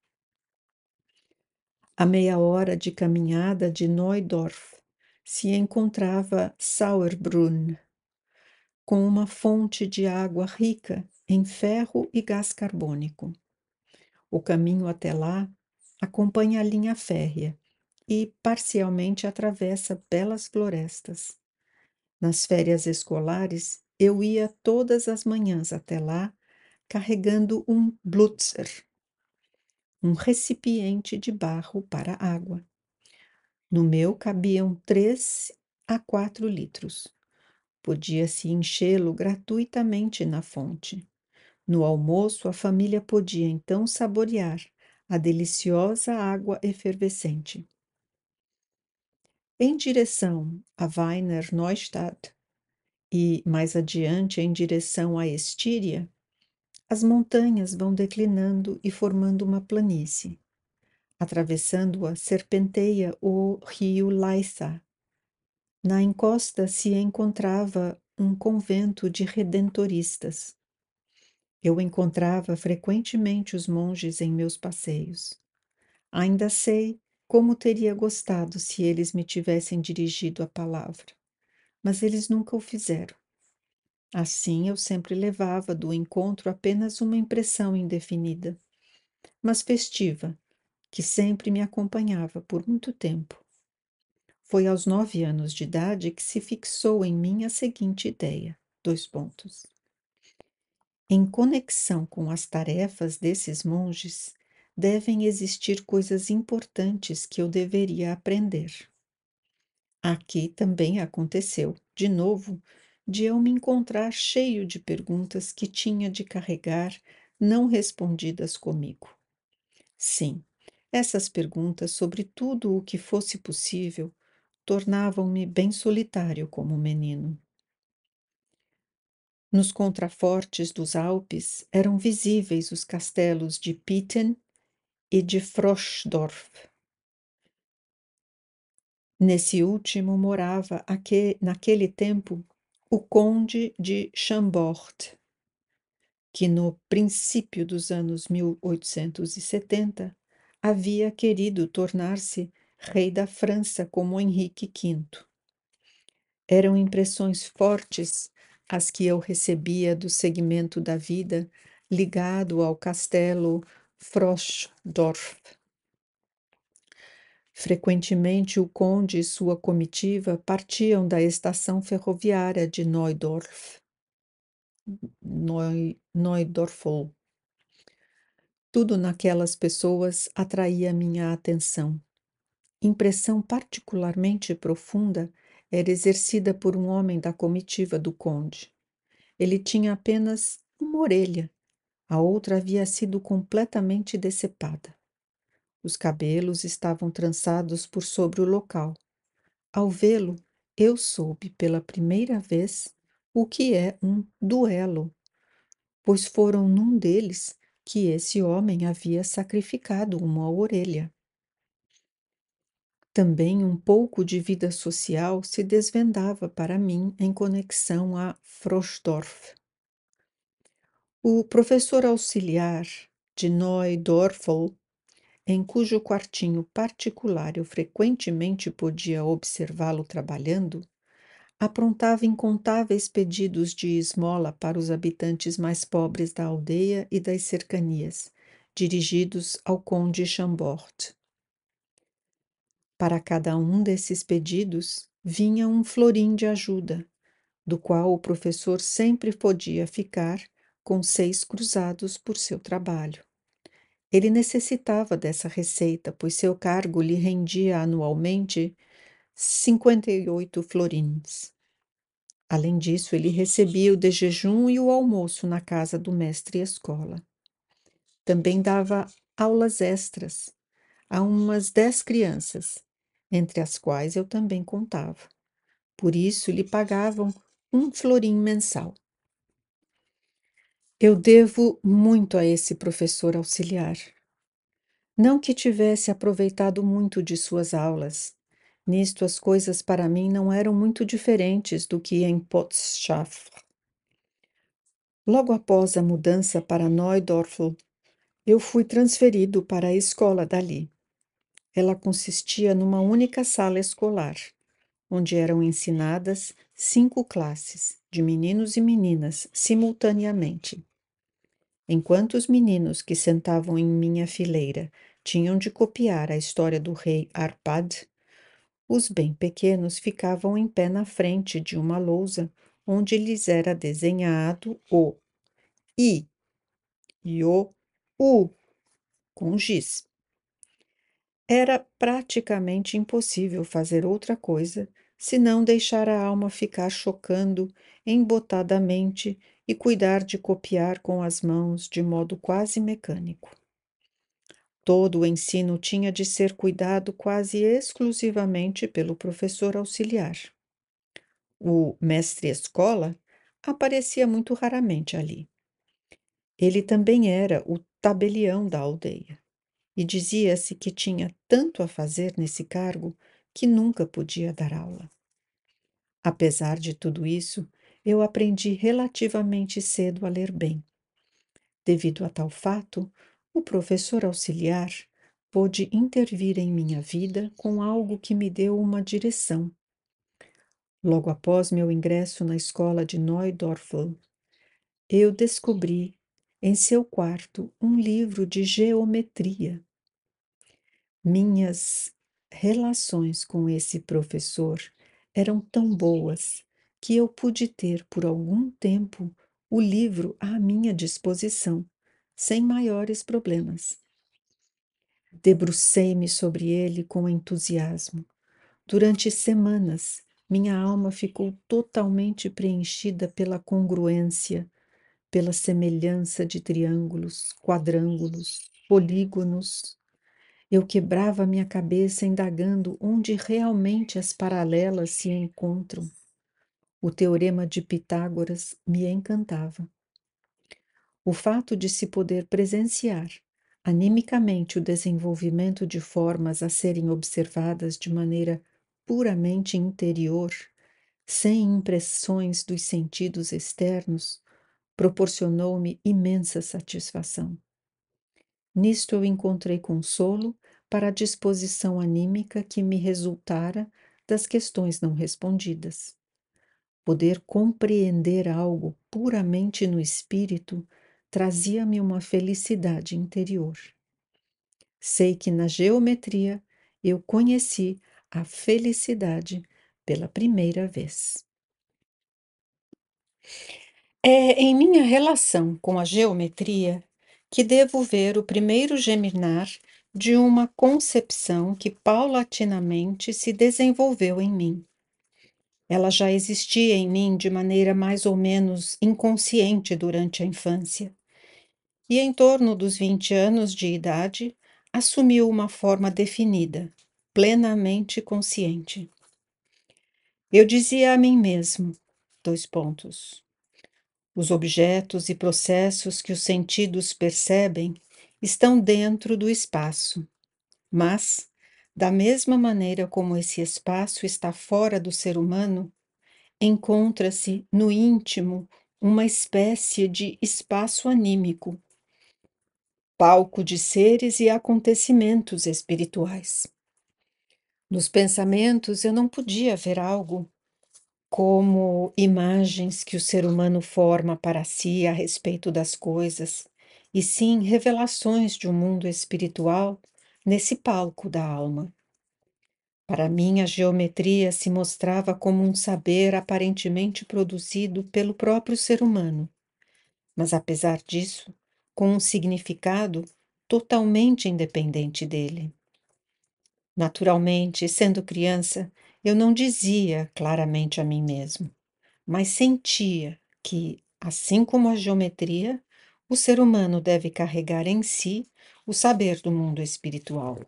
A meia hora de caminhada de Neudorf se encontrava Sauerbrunn, com uma fonte de água rica em ferro e gás carbônico. O caminho até lá acompanha a linha férrea e parcialmente atravessa belas florestas. Nas férias escolares, eu ia todas as manhãs até lá, carregando um Blutzer, um recipiente de barro para água. No meu cabiam três a quatro litros. Podia-se enchê-lo gratuitamente na fonte. No almoço, a família podia então saborear a deliciosa água efervescente. Em direção a Weiner Neustadt e mais adiante em direção a Estíria, as montanhas vão declinando e formando uma planície. Atravessando-a, serpenteia o rio Laisa. Na encosta se encontrava um convento de redentoristas. Eu encontrava frequentemente os monges em meus passeios. Ainda sei como teria gostado se eles me tivessem dirigido a palavra, mas eles nunca o fizeram. Assim, eu sempre levava do encontro apenas uma impressão indefinida, mas festiva, que sempre me acompanhava por muito tempo. Foi aos nove anos de idade que se fixou em mim a seguinte ideia: dois pontos. Em conexão com as tarefas desses monges, devem existir coisas importantes que eu deveria aprender. Aqui também aconteceu, de novo, de eu me encontrar cheio de perguntas que tinha de carregar não respondidas comigo. Sim, Essas perguntas sobre tudo o que fosse possível tornavam-me bem solitário como menino. Nos contrafortes dos Alpes eram visíveis os castelos de Pitten e de Froschdorf. Nesse último morava, aque, naquele tempo, o conde de Chambord, que no princípio dos anos mil oitocentos e setenta havia querido tornar-se rei da França como Henrique quinto. Eram impressões fortes as que eu recebia do segmento da vida ligado ao castelo Froschdorf. Frequentemente o conde e sua comitiva partiam da estação ferroviária de Neudorf, Neu, Neudorfl. Tudo naquelas pessoas atraía minha atenção. Impressão particularmente profunda era exercida por um homem da comitiva do conde. Ele tinha apenas uma orelha, a outra havia sido completamente decepada. Os cabelos estavam trançados por sobre o local. Ao vê-lo, eu soube pela primeira vez o que é um duelo, pois foram num deles que esse homem havia sacrificado uma orelha. Também um pouco de vida social se desvendava para mim em conexão a Frosdorf. O professor auxiliar de Neudorfl, em cujo quartinho particular eu frequentemente podia observá-lo trabalhando, aprontava incontáveis pedidos de esmola para os habitantes mais pobres da aldeia e das cercanias, dirigidos ao conde Chambord. Para cada um desses pedidos vinha um florim de ajuda, do qual o professor sempre podia ficar com seis cruzados por seu trabalho. Ele necessitava dessa receita, pois seu cargo lhe rendia anualmente cinquenta e oito florins. Além disso, ele recebia o de jejum e o almoço na casa do mestre-escola. Também dava aulas extras a umas dez crianças, entre as quais eu também contava. Por isso, lhe pagavam um florim mensal. Eu devo muito a esse professor auxiliar. Não que tivesse aproveitado muito de suas aulas. Nisto, as coisas para mim não eram muito diferentes do que em Potschafter. Logo após a mudança para Neudorfl, eu fui transferido para a escola dali. Ela consistia numa única sala escolar, onde eram ensinadas cinco classes, de meninos e meninas, simultaneamente. Enquanto os meninos que sentavam em minha fileira tinham de copiar a história do rei Arpad, os bem pequenos ficavam em pé na frente de uma lousa onde lhes era desenhado o I e o U com giz. Era praticamente impossível fazer outra coisa senão deixar a alma ficar chocando embotadamente e cuidar de copiar com as mãos de modo quase mecânico. Todo o ensino tinha de ser cuidado quase exclusivamente pelo professor auxiliar. O mestre-escola aparecia muito raramente ali. Ele também era o tabelião da aldeia, e dizia-se que tinha tanto a fazer nesse cargo que nunca podia dar aula. Apesar de tudo isso, eu aprendi relativamente cedo a ler bem. Devido a tal fato, o professor auxiliar pôde intervir em minha vida com algo que me deu uma direção. Logo após meu ingresso na escola de Neudorfl, eu descobri em seu quarto um livro de geometria. Minhas relações com esse professor eram tão boas que eu pude ter por algum tempo o livro à minha disposição, sem maiores problemas. Debrucei-me sobre ele com entusiasmo. Durante semanas, minha alma ficou totalmente preenchida pela congruência, pela semelhança de triângulos, quadrângulos, polígonos Eu quebrava minha cabeça indagando onde realmente as paralelas se encontram. O teorema de Pitágoras me encantava. O fato de se poder presenciar animicamente o desenvolvimento de formas a serem observadas de maneira puramente interior, sem impressões dos sentidos externos, proporcionou-me imensa satisfação. Nisto eu encontrei consolo para a disposição anímica que me resultara das questões não respondidas. Poder compreender algo puramente no espírito trazia-me uma felicidade interior. Sei que na geometria eu conheci a felicidade pela primeira vez. É em minha relação com a geometria que devo ver o primeiro germinar de uma concepção que paulatinamente se desenvolveu em mim. Ela já existia em mim de maneira mais ou menos inconsciente durante a infância, e em torno dos vinte anos de idade assumiu uma forma definida, plenamente consciente. Eu dizia a mim mesmo, dois pontos. Os objetos e processos que os sentidos percebem estão dentro do espaço, mas, da mesma maneira como esse espaço está fora do ser humano, encontra-se no íntimo uma espécie de espaço anímico, palco de seres e acontecimentos espirituais. Nos pensamentos eu não podia ver algo como imagens que o ser humano forma para si a respeito das coisas, e sim revelações de um mundo espiritual nesse palco da alma. Para mim, a geometria se mostrava como um saber aparentemente produzido pelo próprio ser humano, mas apesar disso, com um significado totalmente independente dele. Naturalmente, sendo criança, eu não dizia claramente a mim mesmo, mas sentia que, assim como a geometria, o ser humano deve carregar em si o saber do mundo espiritual.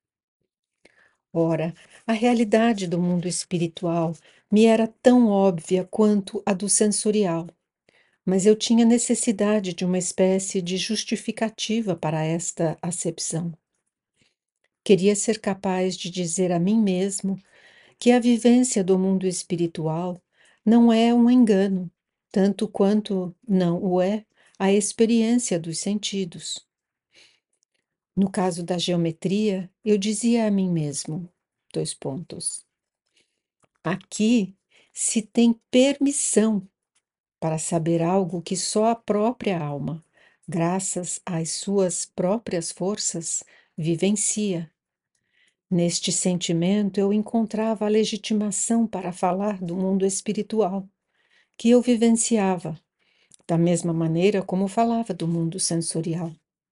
Ora, a realidade do mundo espiritual me era tão óbvia quanto a do sensorial, mas eu tinha necessidade de uma espécie de justificativa para esta acepção. Queria ser capaz de dizer a mim mesmo que a vivência do mundo espiritual não é um engano, tanto quanto não o é a experiência dos sentidos. No caso da geometria, eu dizia a mim mesmo, dois pontos. Aqui se tem permissão para saber algo que só a própria alma, graças às suas próprias forças, vivencia. Neste sentimento eu encontrava a legitimação para falar do mundo espiritual, que eu vivenciava, da mesma maneira como falava do mundo sensorial.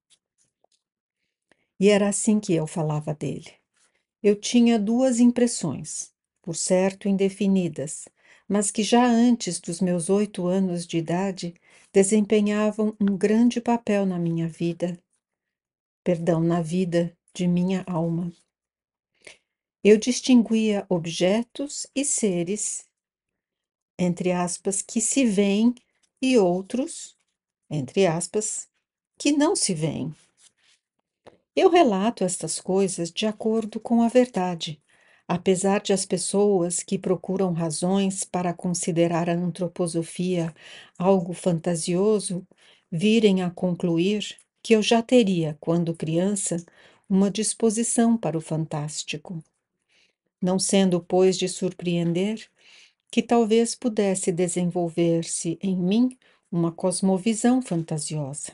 E era assim que eu falava dele. Eu tinha duas impressões, por certo indefinidas, mas que já antes dos meus oito anos de idade desempenhavam um grande papel na minha vida, perdão, na vida de minha alma. Eu distinguia objetos e seres, entre aspas, que se veem e outros, entre aspas, que não se veem. Eu relato estas coisas de acordo com a verdade, apesar de as pessoas que procuram razões para considerar a antroposofia algo fantasioso virem a concluir que eu já teria, quando criança, uma disposição para o fantástico. Não sendo, pois, de surpreender que talvez pudesse desenvolver-se em mim uma cosmovisão fantasiosa.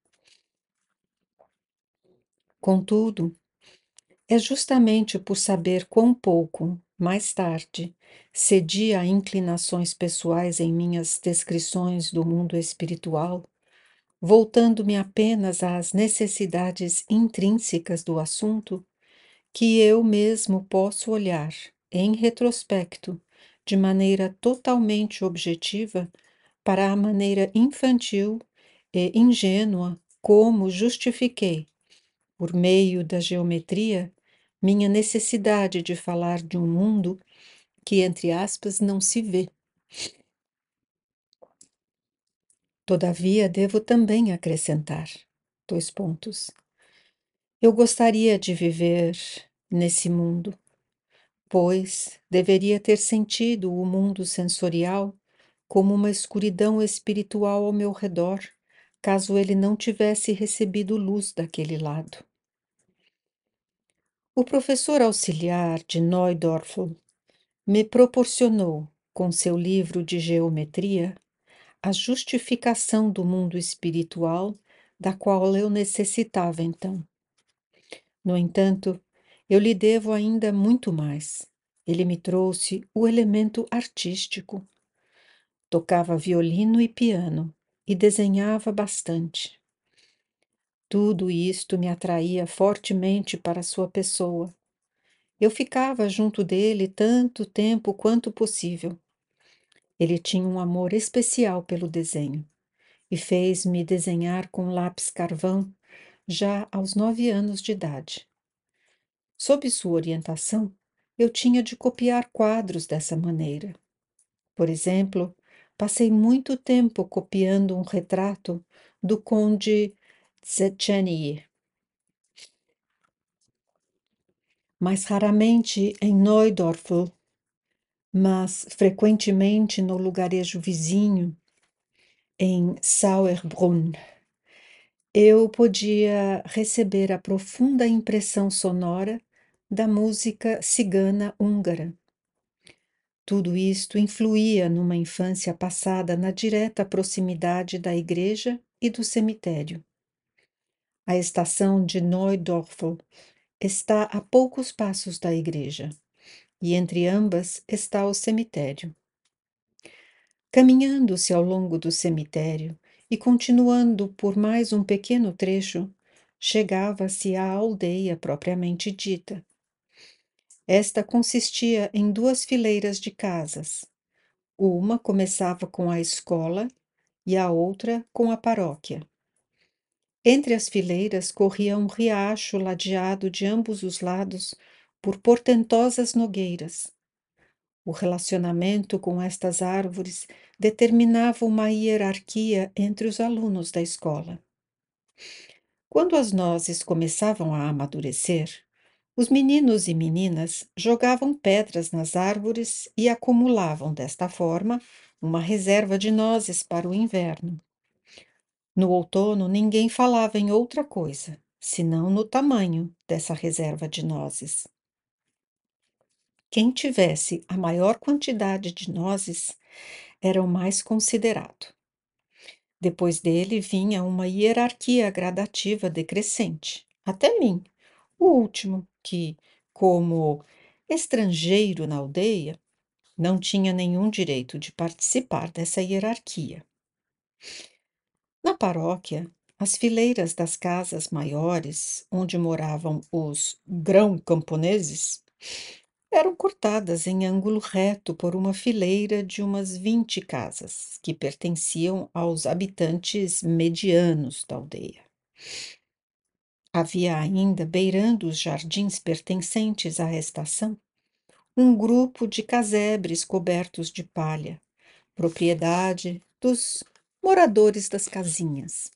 Contudo, é justamente por saber quão pouco, mais tarde, cedi a inclinações pessoais em minhas descrições do mundo espiritual, voltando-me apenas às necessidades intrínsecas do assunto, que eu mesmo posso olhar, em retrospecto, de maneira totalmente objetiva, para a maneira infantil e ingênua como justifiquei, por meio da geometria, minha necessidade de falar de um mundo que, entre aspas, não se vê. Todavia, devo também acrescentar, dois pontos. Eu gostaria de viver nesse mundo, pois deveria ter sentido o mundo sensorial como uma escuridão espiritual ao meu redor, caso ele não tivesse recebido luz daquele lado. O professor auxiliar de Neudorf me proporcionou, com seu livro de geometria, a justificação do mundo espiritual da qual eu necessitava então. No entanto, eu lhe devo ainda muito mais. Ele me trouxe o elemento artístico. Tocava violino e piano e desenhava bastante. Tudo isto me atraía fortemente para sua pessoa. Eu ficava junto dele tanto tempo quanto possível. Ele tinha um amor especial pelo desenho e fez-me desenhar com lápis carvão já aos nove anos de idade. Sob sua orientação, eu tinha de copiar quadros dessa maneira. Por exemplo, passei muito tempo copiando um retrato do conde Szechenyi, mais raramente em Neudorf, mas frequentemente no lugarejo vizinho, em Sauerbrunn. Eu podia receber a profunda impressão sonora da música cigana húngara. Tudo isto influía numa infância passada na direta proximidade da igreja e do cemitério. A estação de Neudorf está a poucos passos da igreja, e entre ambas está o cemitério. Caminhando-se ao longo do cemitério e continuando por mais um pequeno trecho, chegava-se à aldeia propriamente dita. Esta consistia em duas fileiras de casas. Uma começava com a escola e a outra com a paróquia. Entre as fileiras corria um riacho ladeado de ambos os lados por portentosas nogueiras. O relacionamento com estas árvores determinava uma hierarquia entre os alunos da escola. Quando as nozes começavam a amadurecer, os meninos e meninas jogavam pedras nas árvores e acumulavam, desta forma, uma reserva de nozes para o inverno. No outono, ninguém falava em outra coisa, senão no tamanho dessa reserva de nozes. Quem tivesse a maior quantidade de nozes era o mais considerado. Depois dele vinha uma hierarquia gradativa decrescente, até mim, o último, que, como estrangeiro na aldeia, não tinha nenhum direito de participar dessa hierarquia. Na paróquia, as fileiras das casas maiores, onde moravam os grão-camponeses, eram cortadas em ângulo reto por uma fileira de umas vinte casas, que pertenciam aos habitantes medianos da aldeia. Havia ainda, beirando os jardins pertencentes à estação, um grupo de casebres cobertos de palha, propriedade dos moradores das casinhas.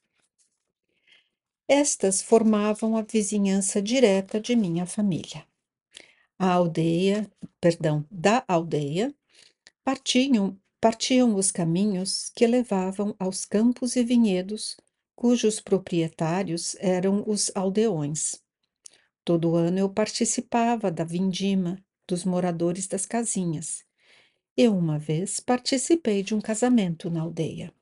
Estas formavam a vizinhança direta de minha família. A aldeia, perdão, da aldeia, partiam, partiam os caminhos que levavam aos campos e vinhedos, cujos proprietários eram os aldeões. Todo ano eu participava da vindima dos moradores das casinhas. Eu, uma vez, participei de um casamento na aldeia.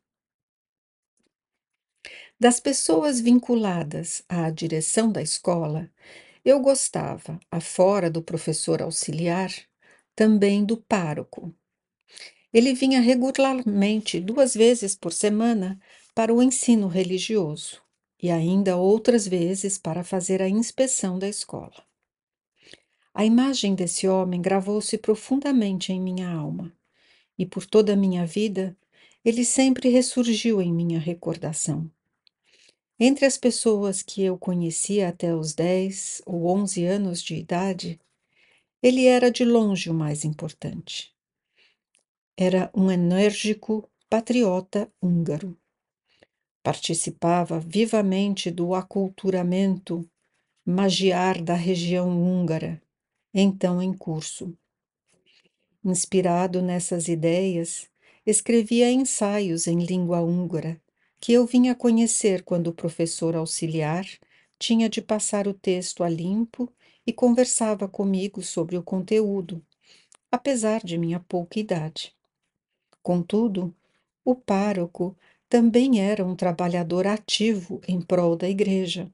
Das pessoas vinculadas à direção da escola, eu gostava, afora do professor auxiliar, também do pároco. Ele vinha regularmente, duas vezes por semana, para o ensino religioso e ainda outras vezes para fazer a inspeção da escola. A imagem desse homem gravou-se profundamente em minha alma e por toda a minha vida ele sempre ressurgiu em minha recordação. Entre as pessoas que eu conhecia até os dez ou onze anos de idade, ele era de longe o mais importante. Era um enérgico patriota húngaro. Participava vivamente do aculturamento magiar da região húngara, então em curso. Inspirado nessas ideias, escrevia ensaios em língua húngara, que eu vinha conhecer quando o professor auxiliar tinha de passar o texto a limpo e conversava comigo sobre o conteúdo, apesar de minha pouca idade. Contudo, o pároco também era um trabalhador ativo em prol da igreja.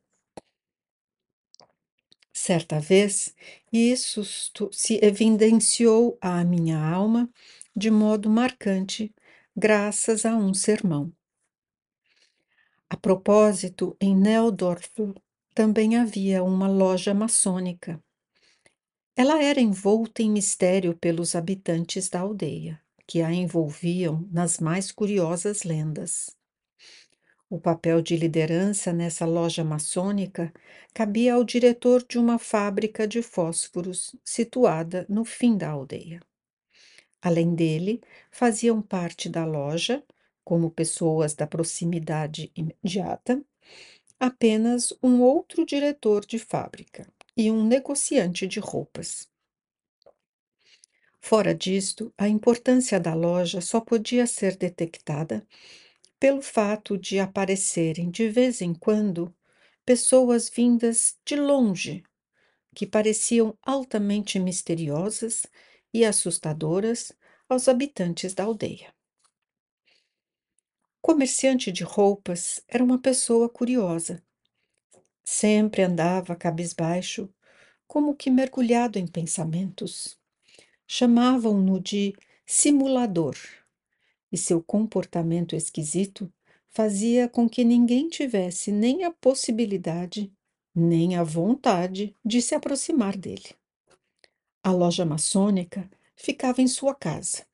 Certa vez, isso stu- se evidenciou à minha alma de modo marcante, graças a um sermão. A propósito, em Neudorf também havia uma loja maçônica. Ela era envolta em mistério pelos habitantes da aldeia, que a envolviam nas mais curiosas lendas. O papel de liderança nessa loja maçônica cabia ao diretor de uma fábrica de fósforos situada no fim da aldeia. Além dele, faziam parte da loja, como pessoas da proximidade imediata, apenas um outro diretor de fábrica e um negociante de roupas. Fora disto, a importância da loja só podia ser detectada pelo fato de aparecerem de vez em quando pessoas vindas de longe, que pareciam altamente misteriosas e assustadoras aos habitantes da aldeia. O comerciante de roupas era uma pessoa curiosa. Sempre andava cabisbaixo, como que mergulhado em pensamentos. Chamavam-no de simulador, e seu comportamento esquisito fazia com que ninguém tivesse nem a possibilidade, nem a vontade de se aproximar dele. A loja maçônica ficava em sua casa.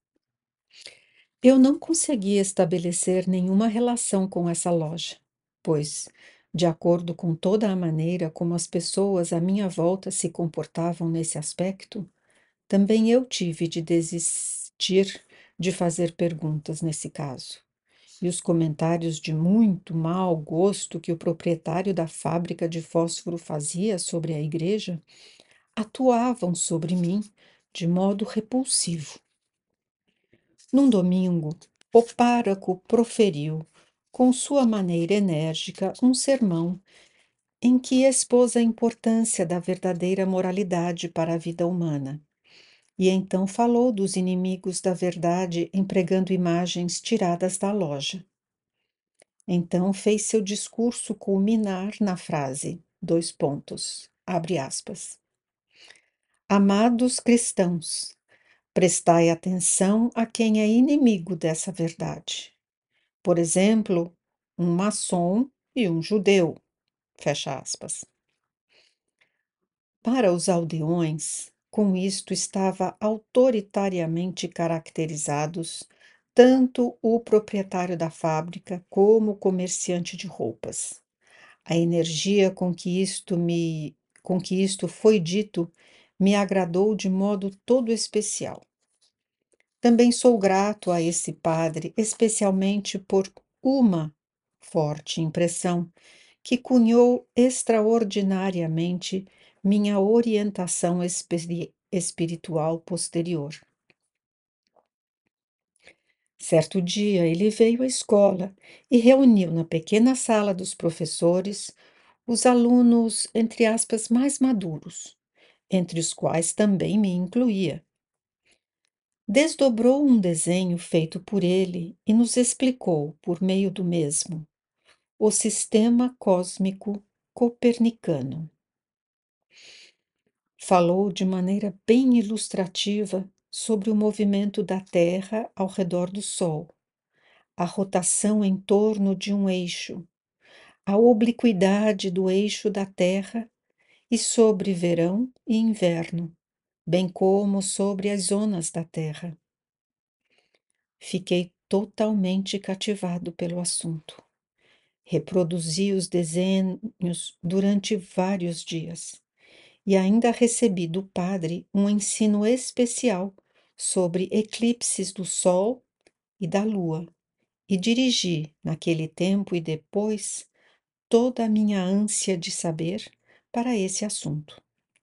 Eu não conseguia estabelecer nenhuma relação com essa loja, pois, de acordo com toda a maneira como as pessoas à minha volta se comportavam nesse aspecto, também eu tive de desistir de fazer perguntas nesse caso. E os comentários de muito mau gosto que o proprietário da fábrica de fósforo fazia sobre a igreja atuavam sobre mim de modo repulsivo. Num domingo, o pároco proferiu, com sua maneira enérgica, um sermão em que expôs a importância da verdadeira moralidade para a vida humana. E então falou dos inimigos da verdade empregando imagens tiradas da loja. Então fez seu discurso culminar na frase, dois pontos, abre aspas. Amados cristãos, prestai atenção a quem é inimigo dessa verdade. Por exemplo, um maçom e um judeu, fecha aspas. Para os aldeões, com isto estava autoritariamente caracterizados tanto o proprietário da fábrica como o comerciante de roupas. A energia com que isto me, com que isto foi dito me agradou de modo todo especial. Também sou grato a esse padre, especialmente por uma forte impressão que cunhou extraordinariamente minha orientação espiri- espiritual posterior. Certo dia, ele veio à escola e reuniu na pequena sala dos professores os alunos, entre aspas, mais maduros, entre os quais também me incluía. Desdobrou um desenho feito por ele e nos explicou, por meio do mesmo, o sistema cósmico copernicano. Falou de maneira bem ilustrativa sobre o movimento da Terra ao redor do Sol, a rotação em torno de um eixo, a obliquidade do eixo da Terra e sobre verão e inverno, bem como sobre as zonas da Terra. Fiquei totalmente cativado pelo assunto. Reproduzi os desenhos durante vários dias e ainda recebi do padre um ensino especial sobre eclipses do Sol e da Lua, e dirigi, naquele tempo e depois, toda a minha ânsia de saber para esse assunto.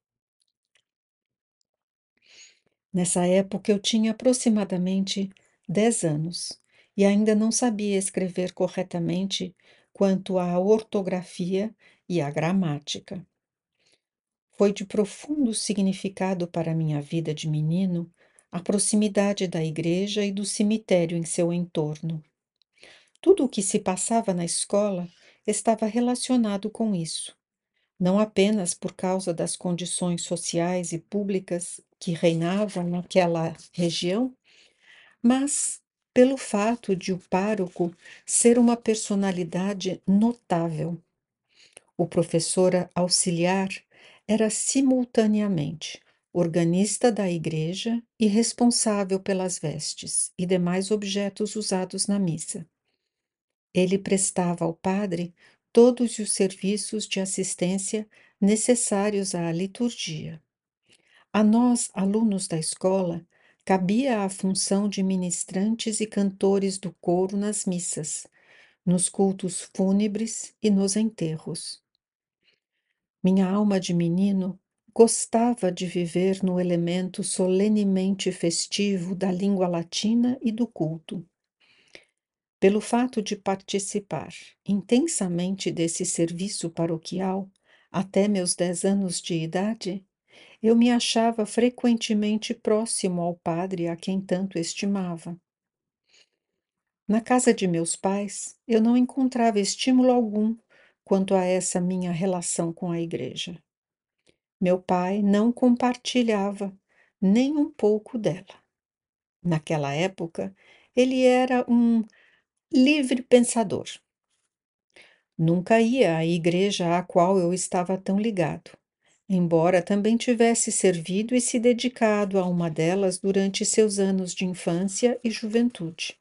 Nessa época eu tinha aproximadamente dez anos e ainda não sabia escrever corretamente quanto à ortografia e à gramática. Foi de profundo significado para minha vida de menino a proximidade da igreja e do cemitério em seu entorno. Tudo o que se passava na escola estava relacionado com isso, não apenas por causa das condições sociais e públicas que reinavam naquela região, mas pelo fato de o pároco ser uma personalidade notável. O professor auxiliar era simultaneamente organista da igreja e responsável pelas vestes e demais objetos usados na missa. Ele prestava ao padre todos os serviços de assistência necessários à liturgia. A nós, alunos da escola, cabia a função de ministrantes e cantores do coro nas missas, nos cultos fúnebres e nos enterros. Minha alma de menino gostava de viver no elemento solenemente festivo da língua latina e do culto. Pelo fato de participar intensamente desse serviço paroquial até meus dez anos de idade, eu me achava frequentemente próximo ao padre a quem tanto estimava. Na casa de meus pais, eu não encontrava estímulo algum quanto a essa minha relação com a igreja. Meu pai não compartilhava nem um pouco dela. Naquela época, ele era um livre pensador. Nunca ia à igreja à qual eu estava tão ligado, embora também tivesse servido e se dedicado a uma delas durante seus anos de infância e juventude.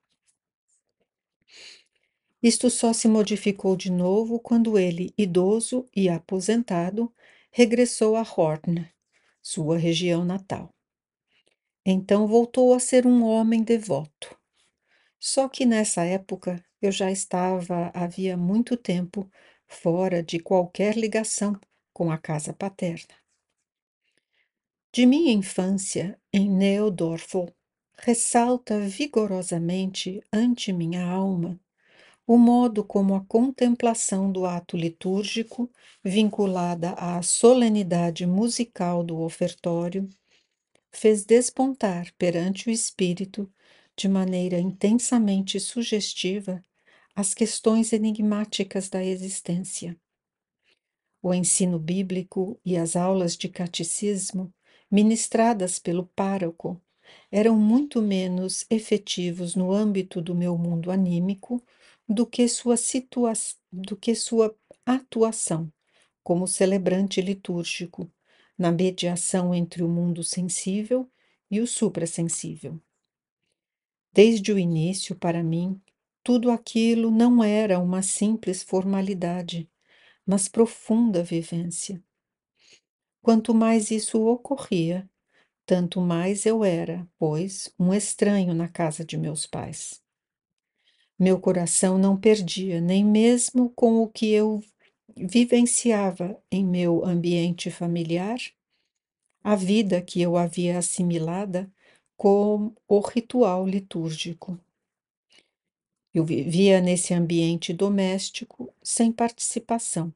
Isto só se modificou de novo quando ele, idoso e aposentado, regressou a Horn, sua região natal. Então voltou a ser um homem devoto. Só que nessa época eu já estava havia muito tempo fora de qualquer ligação com a casa paterna. De minha infância em Neodorfel, ressalta vigorosamente ante minha alma o modo como a contemplação do ato litúrgico, vinculada à solenidade musical do ofertório, fez despontar perante o espírito, de maneira intensamente sugestiva, as questões enigmáticas da existência. O ensino bíblico e as aulas de catecismo, ministradas pelo pároco, eram muito menos efetivos no âmbito do meu mundo anímico do que sua, situa do que sua atuação como celebrante litúrgico, na mediação entre o mundo sensível e o suprassensível. Desde o início, para mim, tudo aquilo não era uma simples formalidade, mas profunda vivência. Quanto mais isso ocorria, tanto mais eu era, pois, um estranho na casa de meus pais. Meu coração não perdia, nem mesmo com o que eu vivenciava em meu ambiente familiar, a vida que eu havia assimilada com o ritual litúrgico. Eu vivia nesse ambiente doméstico sem participação.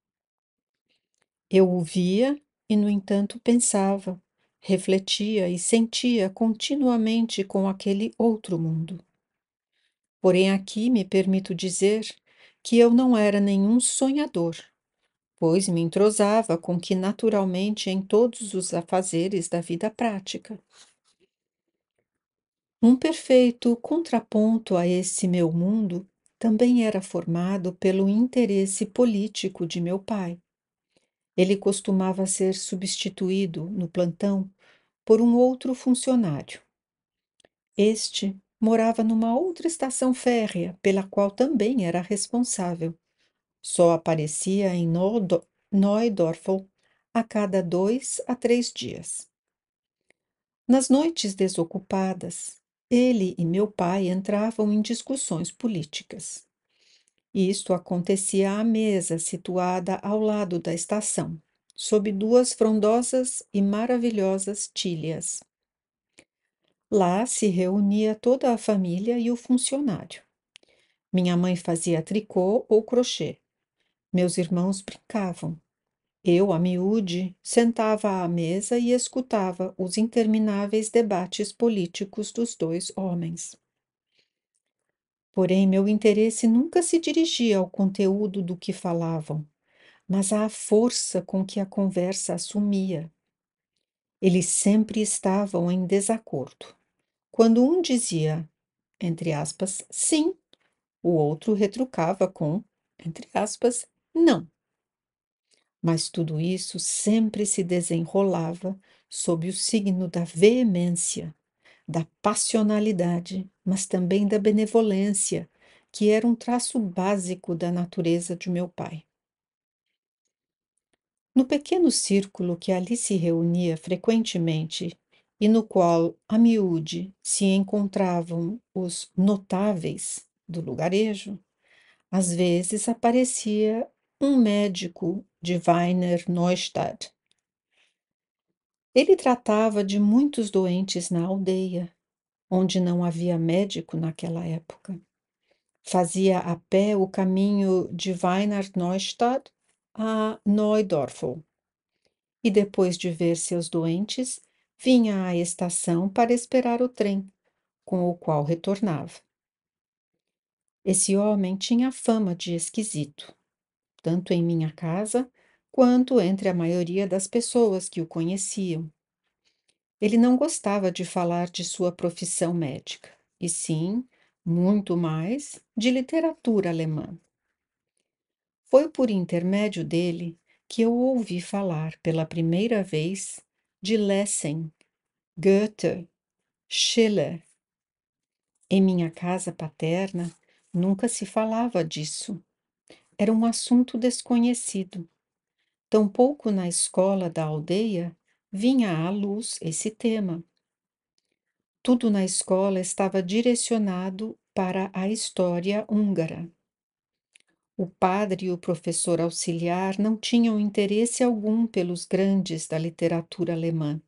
Eu o via e, no entanto, pensava, refletia e sentia continuamente com aquele outro mundo. Porém, aqui me permito dizer que eu não era nenhum sonhador, pois me entrosava com que naturalmente em todos os afazeres da vida prática. Um perfeito contraponto a esse meu mundo também era formado pelo interesse político de meu pai. Ele costumava ser substituído no plantão por um outro funcionário. Este morava numa outra estação férrea, pela qual também era responsável, Só aparecia em Nodo- Neudorf a cada dois a três dias. Nas noites desocupadas, ele e meu pai entravam em discussões políticas. Isto acontecia à mesa situada ao lado da estação, sob duas frondosas e maravilhosas tílias. Lá se reunia toda a família e o funcionário. Minha mãe fazia tricô ou crochê. Meus irmãos brincavam. Eu, a miúde, sentava à mesa e escutava os intermináveis debates políticos dos dois homens. Porém, meu interesse nunca se dirigia ao conteúdo do que falavam, mas à força com que a conversa assumia. Eles sempre estavam em desacordo. Quando um dizia, entre aspas, sim, o outro retrucava com, entre aspas, não. Mas tudo isso sempre se desenrolava sob o signo da veemência, da passionalidade, mas também da benevolência, que era um traço básico da natureza de meu pai. No pequeno círculo que ali se reunia frequentemente e no qual, a miúde, se encontravam os notáveis do lugarejo, às vezes aparecia um médico de Weiner Neustadt. Ele tratava de muitos doentes na aldeia, onde não havia médico naquela época. Fazia a pé o caminho de Weiner Neustadt a Neudorf e, depois de ver seus doentes, vinha à estação para esperar o trem, com o qual retornava. Esse homem tinha fama de esquisito, tanto em minha casa quanto entre a maioria das pessoas que o conheciam. Ele não gostava de falar de sua profissão médica, e sim, muito mais, de literatura alemã. Foi por intermédio dele que eu ouvi falar pela primeira vez de Lessing, Goethe, Schiller. Em minha casa paterna nunca se falava disso. Era um assunto desconhecido. Tampouco na escola da aldeia vinha à luz esse tema. Tudo na escola estava direcionado para a história húngara. O padre e o professor auxiliar não tinham interesse algum pelos grandes da literatura alemã.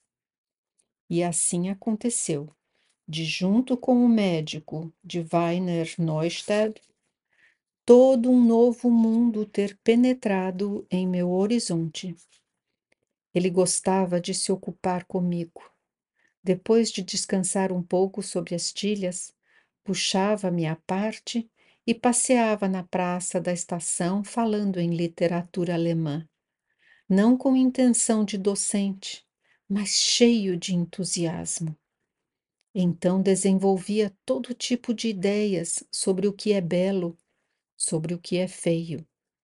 E assim aconteceu, de junto com o médico de Weiner Neustadt, todo um novo mundo ter penetrado em meu horizonte. Ele gostava de se ocupar comigo. Depois de descansar um pouco sobre as tilhas, puxava-me à parte e passeava na praça da estação falando em literatura alemã, não com intenção de docente, mas cheio de entusiasmo. Então desenvolvia todo tipo de ideias sobre o que é belo, sobre o que é feio.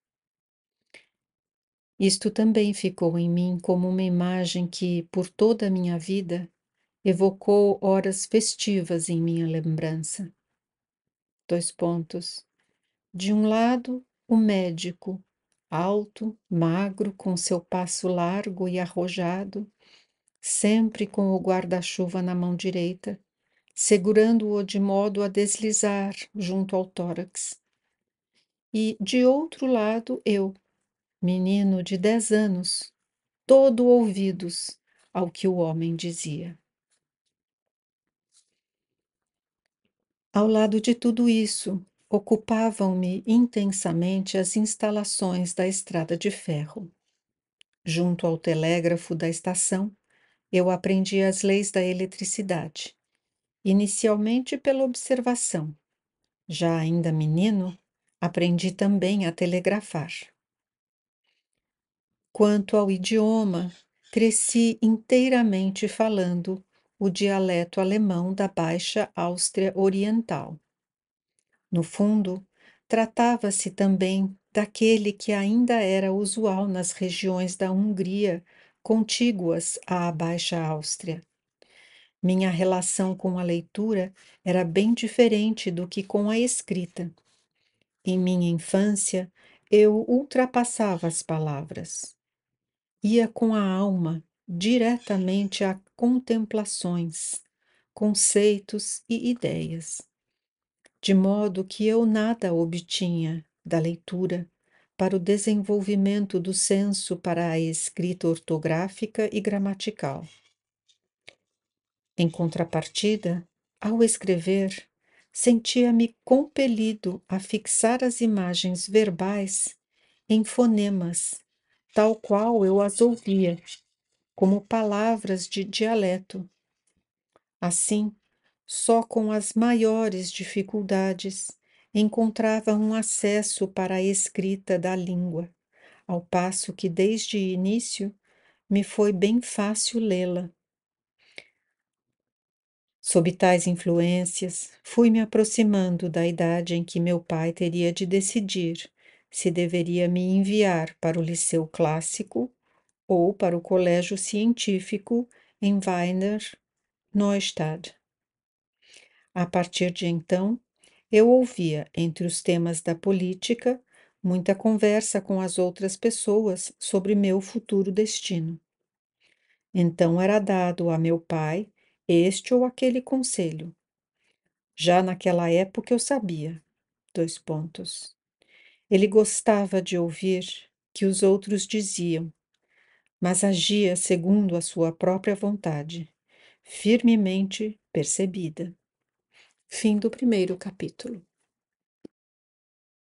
Isto também ficou em mim como uma imagem que, por toda a minha vida, evocou horas festivas em minha lembrança. Dois pontos. De um lado, o médico, alto, magro, com seu passo largo e arrojado, sempre com o guarda-chuva na mão direita, segurando-o de modo a deslizar junto ao tórax. E, de outro lado, eu, menino de dez anos, todo ouvidos ao que o homem dizia. Ao lado de tudo isso, ocupavam-me intensamente as instalações da estrada de ferro. Junto ao telégrafo da estação, eu aprendi as leis da eletricidade, inicialmente pela observação. Já ainda menino, aprendi também a telegrafar. Quanto ao idioma, cresci inteiramente falando o dialeto alemão da Baixa Áustria Oriental. No fundo, tratava-se também daquele que ainda era usual nas regiões da Hungria contíguas à Baixa Áustria. Minha relação com a leitura era bem diferente do que com a escrita. Em minha infância, Eu ultrapassava as palavras, ia com a alma diretamente a contemplações, conceitos e ideias, de modo que eu nada obtinha da leitura para o desenvolvimento do senso para a escrita ortográfica e gramatical. Em contrapartida, ao escrever, sentia-me compelido a fixar as imagens verbais em fonemas, tal qual eu as ouvia, como palavras de dialeto. Assim, só com as maiores dificuldades encontrava um acesso para a escrita da língua, ao passo que desde início me foi bem fácil lê-la. Sob tais influências, fui me aproximando da idade em que meu pai teria de decidir se deveria me enviar para o liceu clássico ou para o colégio científico em Wiener Neustadt. A partir de então, eu ouvia, entre os temas da política, muita conversa com as outras pessoas sobre meu futuro destino. Então era dado a meu pai este ou aquele conselho. Já naquela época eu sabia. Dois pontos. Ele gostava de ouvir que os outros diziam, mas agia segundo a sua própria vontade, firmemente percebida. Fim do primeiro capítulo.